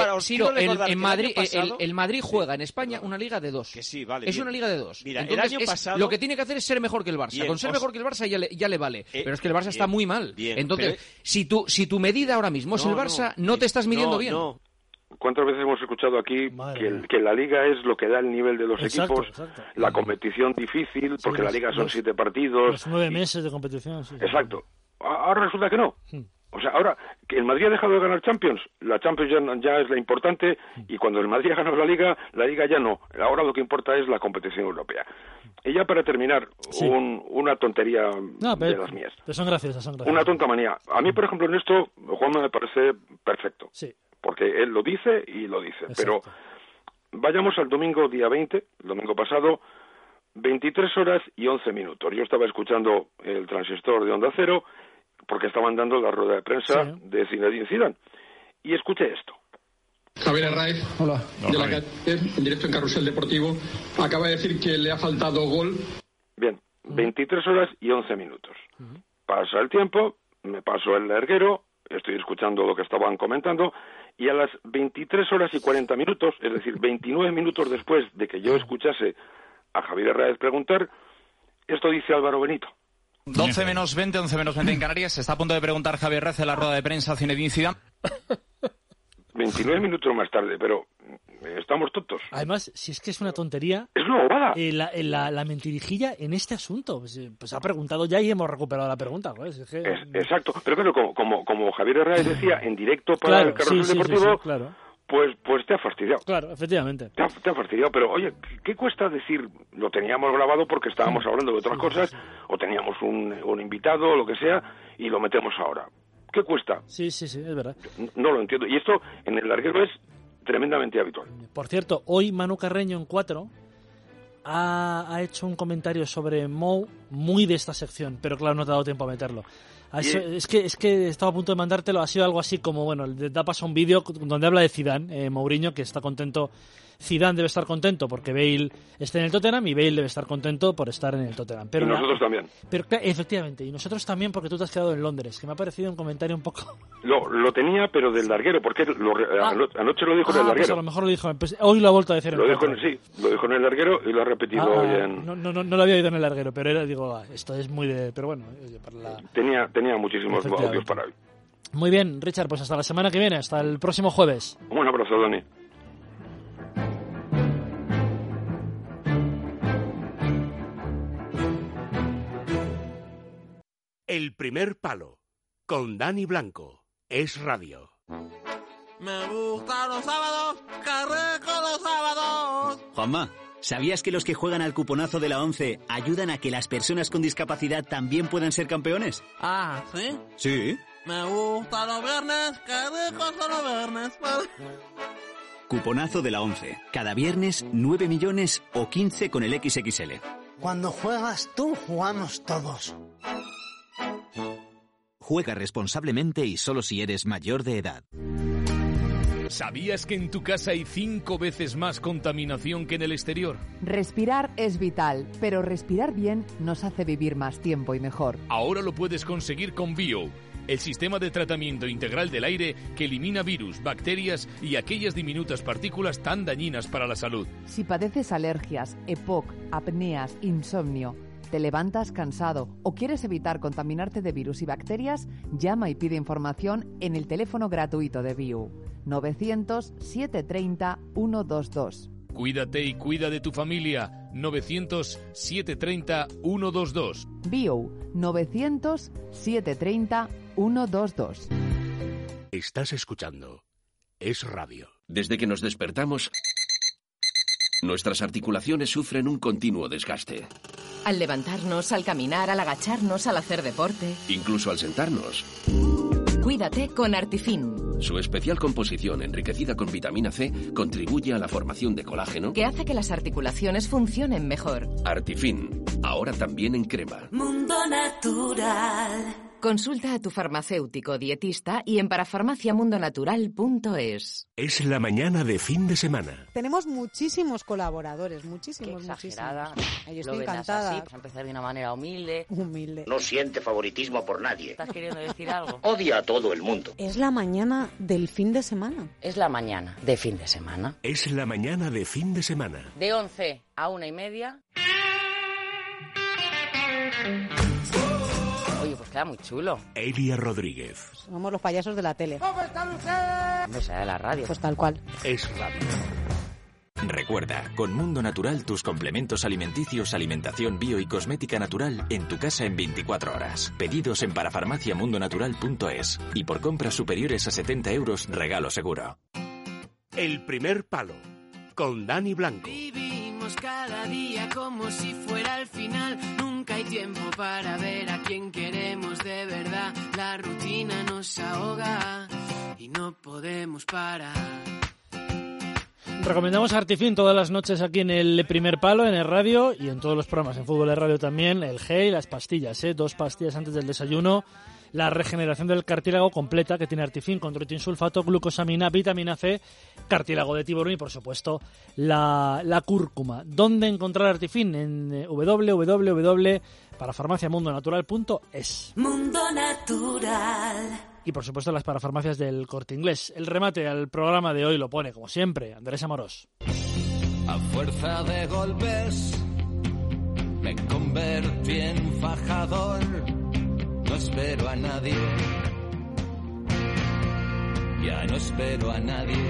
S23: en Madrid, el Madrid juega en España una liga de 2.
S2: Que sí, vale.
S23: Es
S2: bien.
S23: una liga de 2.
S2: Mira,
S23: entonces,
S2: el año pasado...
S23: lo que tiene que hacer es ser mejor que el Barça.
S2: Bien,
S23: con ser mejor que el Barça ya le vale. Pero es que el Barça está muy mal.
S2: Bien,
S23: entonces, pero... si tu medida ahora mismo es el Barça, no te estás midiendo bien.
S20: ¿Cuántas veces hemos escuchado aquí que la Liga es lo que da el nivel de los equipos, la competición difícil, porque la Liga son 7 partidos...
S3: Los 9 meses de competición. Sí.
S20: Exacto. Ahora resulta que no. O sea, ahora que el Madrid ha dejado de ganar Champions, la Champions ya es la importante, y cuando el Madrid ha ganado la Liga ya no. Ahora lo que importa es la competición europea. Y ya para terminar, una tontería de las mías.
S3: Pero son graciosas.
S20: Una tonta manía. A mí, por ejemplo, en esto, Juan me parece perfecto.
S3: Sí.
S20: Porque él lo dice y lo dice. Exacto. Pero vayamos al domingo día 20, el domingo pasado, 23 horas y 11 minutos. Yo estaba escuchando el transistor de Onda Cero porque estaban dando la rueda de prensa de Zinedine Zidane. Y escuché esto.
S14: Javier Herráez, de la cadena, en directo en Carrusel Deportivo, acaba de decir que le ha faltado gol.
S20: Bien, 23 horas y 11 minutos. Pasa el tiempo, me paso el larguero, estoy escuchando lo que estaban comentando, y a las 23 horas y 40 minutos, es decir, 29 minutos después de que yo escuchase a Javier Herráez preguntar, esto dice Álvaro Benito.
S15: 12 menos 20, 11 menos 20 en Canarias. Se está a punto de preguntar Javier Herráez en la rueda de prensa a Zinedine Zidane.
S20: 29 minutos más tarde, pero estamos tontos.
S3: Además, si es que es una tontería...
S20: Es una bobada.
S3: La mentirijilla en este asunto. Pues ha preguntado ya y hemos recuperado la pregunta. Pues,
S20: exacto. Pero claro, como Javier Herráez decía, en directo para el Carrusel Deportivo,
S3: claro.
S20: pues te ha fastidiado.
S3: Claro, efectivamente.
S20: Te ha fastidiado, pero oye, ¿qué cuesta decir? Lo teníamos grabado porque estábamos hablando de otras cosas, o teníamos un invitado, o lo que sea, y lo metemos ahora. ¿Qué cuesta?
S3: Sí, es verdad.
S20: No lo entiendo. Y esto en el larguero es tremendamente habitual.
S3: Por cierto, hoy Manu Carreño en 4 ha hecho un comentario sobre Mou muy de esta sección, pero claro, no te ha dado tiempo a meterlo. Es que estaba a punto de mandártelo, ha sido algo así como, bueno, da paso a un vídeo donde habla de Zidane, Mourinho, que está contento. Zidane debe estar contento porque Bale esté en el Tottenham y Bale debe estar contento por estar en el Tottenham. Pero
S20: y nosotros también.
S3: Pero efectivamente, y nosotros también porque tú te has quedado en Londres, que me ha parecido un comentario un poco...
S20: Lo tenía, pero del larguero, porque anoche lo dijo en el larguero.
S3: Pues a lo mejor lo dijo, pues hoy lo ha vuelto a decir en el larguero.
S20: Lo dijo en el larguero y lo ha repetido hoy en...
S3: No lo había oído en el larguero, pero esto es muy de... Pero bueno,
S20: Tenía muchísimos audios para hoy.
S3: Muy bien, Richard, pues hasta la semana que viene, hasta el próximo jueves.
S20: Un abrazo, Dani.
S1: El primer palo, con Dani Blanco, Es Radio.
S16: Me gustan los sábados, qué rico los sábados.
S17: Juanma, ¿sabías que los que juegan al cuponazo de la 11 ayudan a que las personas con discapacidad también puedan ser campeones?
S16: Ah, ¿sí?
S17: Sí.
S16: Me gustan los viernes, qué ricos son los viernes.
S17: Cuponazo de la 11. Cada viernes 9 millones o 15 con el XXL.
S4: Cuando juegas tú, jugamos todos.
S17: Juega responsablemente y solo si eres mayor de edad.
S5: ¿Sabías que en tu casa hay 5 veces más contaminación que en el exterior?
S18: Respirar es vital, pero respirar bien nos hace vivir más tiempo y mejor.
S5: Ahora lo puedes conseguir con Bio, el sistema de tratamiento integral del aire que elimina virus, bacterias y aquellas diminutas partículas tan dañinas para la salud.
S18: Si padeces alergias, EPOC, apneas, insomnio, te levantas cansado o quieres evitar contaminarte de virus y bacterias, llama y pide información en el teléfono gratuito de Bio, 900-730-122.
S5: Cuídate y cuida de tu familia, 900-730-122.
S18: Bio, 900-730-122.
S1: Estás escuchando Es Radio.
S19: Desde que nos despertamos, nuestras articulaciones sufren un continuo desgaste.
S21: Al levantarnos, al caminar, al agacharnos, al hacer deporte.
S19: Incluso al sentarnos.
S21: Cuídate con Artifin.
S19: Su especial composición, enriquecida con vitamina C, contribuye a la formación de colágeno,
S21: que hace que las articulaciones funcionen mejor.
S19: Artifin, ahora también en crema.
S21: Mundo Natural. Consulta a tu farmacéutico dietista y en parafarmaciamundonatural.es.
S1: Es la mañana de fin de semana.
S26: Tenemos muchísimos colaboradores, muchísimos.
S27: Yo
S26: estoy encantada.
S27: Así, pues empezar de una manera humilde.
S26: No
S27: siente favoritismo por nadie. ¿Estás queriendo decir algo? Odia a todo el mundo.
S26: Es la mañana del fin de semana.
S27: Es la mañana de fin de semana.
S1: Es la mañana de fin de semana.
S27: De 11 a 1:30. Oye, pues queda muy chulo.
S1: Elia Rodríguez.
S26: Somos los payasos de la tele.
S27: ¿Cómo están ustedes? No sea de la radio.
S26: Pues tal cual.
S1: Es radio.
S28: Recuerda, con Mundo Natural tus complementos alimenticios, alimentación bio y cosmética natural en tu casa en 24 horas. Pedidos en parafarmaciamundonatural.es y por compras superiores a 70 euros, regalo seguro.
S1: El primer palo, con Dani Blanco.
S29: Vivimos cada día como si fuera el final. Nunca hay tiempo para ver a quién queremos de verdad. La rutina nos ahoga y no podemos parar.
S3: Recomendamos Artifin todas las noches aquí en el primer palo, en el radio y en todos los programas, en Fútbol de Radio también, el gel y las pastillas, 2 pastillas antes del desayuno, la regeneración del cartílago completa que tiene Artifin con troetilsulfato, glucosamina, vitamina C, cartílago de tiburón y por supuesto la cúrcuma. ¿Dónde encontrar Artifin? En www.parafarmaciamundonatural.es.
S21: Mundo Natural.
S3: Y por supuesto las parafarmacias del Corte Inglés. El remate al programa de hoy lo pone, como siempre, Andrés Amorós.
S30: A fuerza de golpes me convertí en fajador. No espero a nadie. Ya no espero a nadie.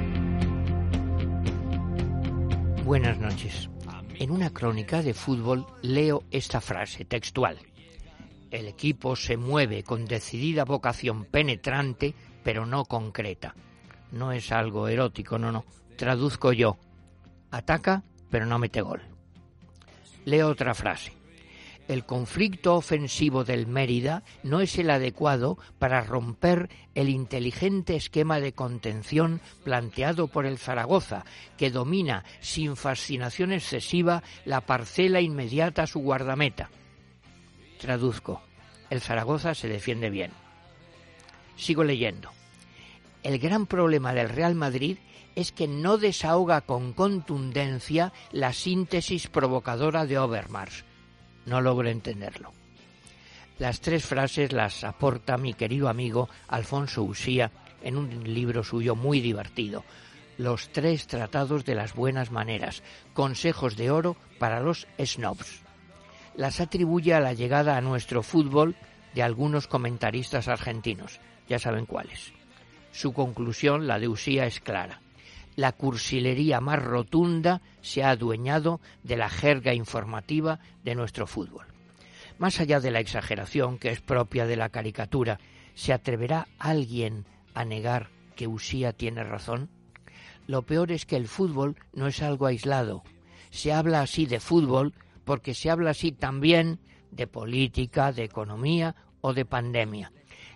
S31: Buenas noches. En una crónica de fútbol leo esta frase textual. El equipo se mueve con decidida vocación penetrante, pero no concreta. No es algo erótico, no. Traduzco yo. Ataca, pero no mete gol. Leo otra frase. El conflicto ofensivo del Mérida no es el adecuado para romper el inteligente esquema de contención planteado por el Zaragoza, que domina sin fascinación excesiva la parcela inmediata a su guardameta. Traduzco. El Zaragoza se defiende bien. Sigo leyendo. El gran problema del Real Madrid es que no desahoga con contundencia la síntesis provocadora de Overmars. No logro entenderlo. Las 3 frases las aporta mi querido amigo Alfonso Usía en un libro suyo muy divertido. Los 3 tratados de las buenas maneras. Consejos de oro para los snobs. Las atribuye a la llegada a nuestro fútbol de algunos comentaristas argentinos. Ya saben cuáles. Su conclusión, la de Usía, es clara. La cursilería más rotunda se ha adueñado de la jerga informativa de nuestro fútbol. Más allá de la exageración que es propia de la caricatura, ¿se atreverá alguien a negar que Usía tiene razón? Lo peor es que el fútbol no es algo aislado. Se habla así de fútbol porque se habla así también de política, de economía o de pandemia.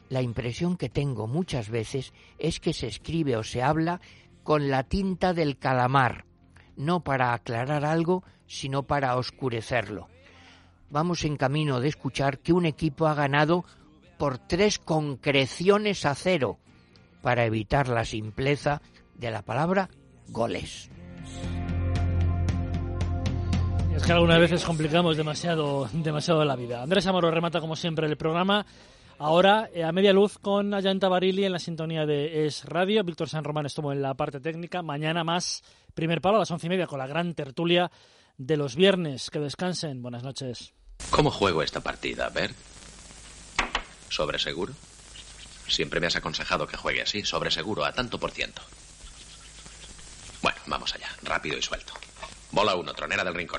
S31: La impresión que tengo muchas veces es que se escribe o se habla con la tinta del calamar, no para aclarar algo, sino para oscurecerlo. Vamos en camino de escuchar que un equipo ha ganado por 3 concreciones a 0, para evitar la simpleza de la palabra goles.
S3: Es que algunas veces complicamos demasiado la vida. Andrés Amaro remata como siempre el programa. Ahora a media luz con Ayanta Barili en la sintonía de Es Radio. Víctor San Román estuvo en la parte técnica. Mañana más Primer Palo a las 11:30 con la gran tertulia de los viernes. Que descansen. Buenas noches.
S6: ¿Cómo juego esta partida, Bert? ¿Sobre seguro? Siempre me has aconsejado que juegue así, sobre seguro, a tanto por ciento. Bueno, vamos allá, rápido y suelto. Bola 1, tronera del rincón.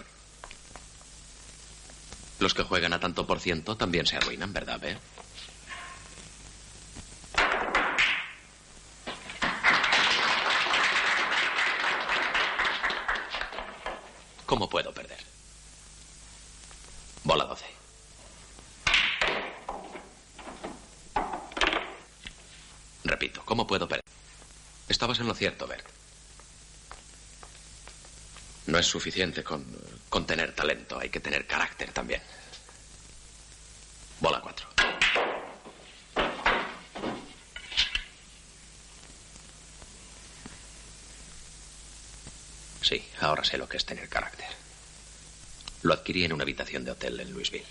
S6: Los que juegan a tanto por ciento también se arruinan, ¿verdad, Bert? ¿Cómo puedo perder? Bola 12. Repito, ¿cómo puedo perder? Estabas en lo cierto, Bert. No es suficiente con tener talento, hay que tener carácter también. Bola 4. Sí, ahora sé lo que es tener carácter. Lo adquirí en una habitación de hotel en Louisville.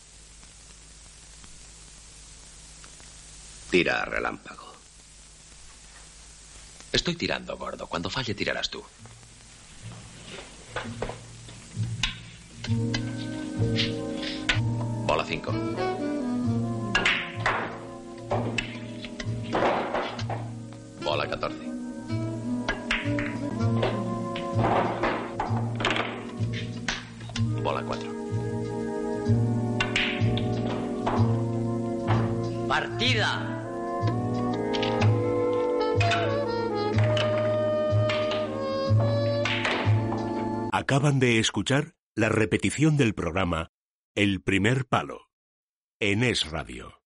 S19: Tira a relámpago.
S6: Estoy tirando, gordo. Cuando falle, tirarás tú. Bola 5. Bola 14. Bola 4.
S27: Partida.
S1: Acaban de escuchar la repetición del programa El Primer Palo en Es Radio.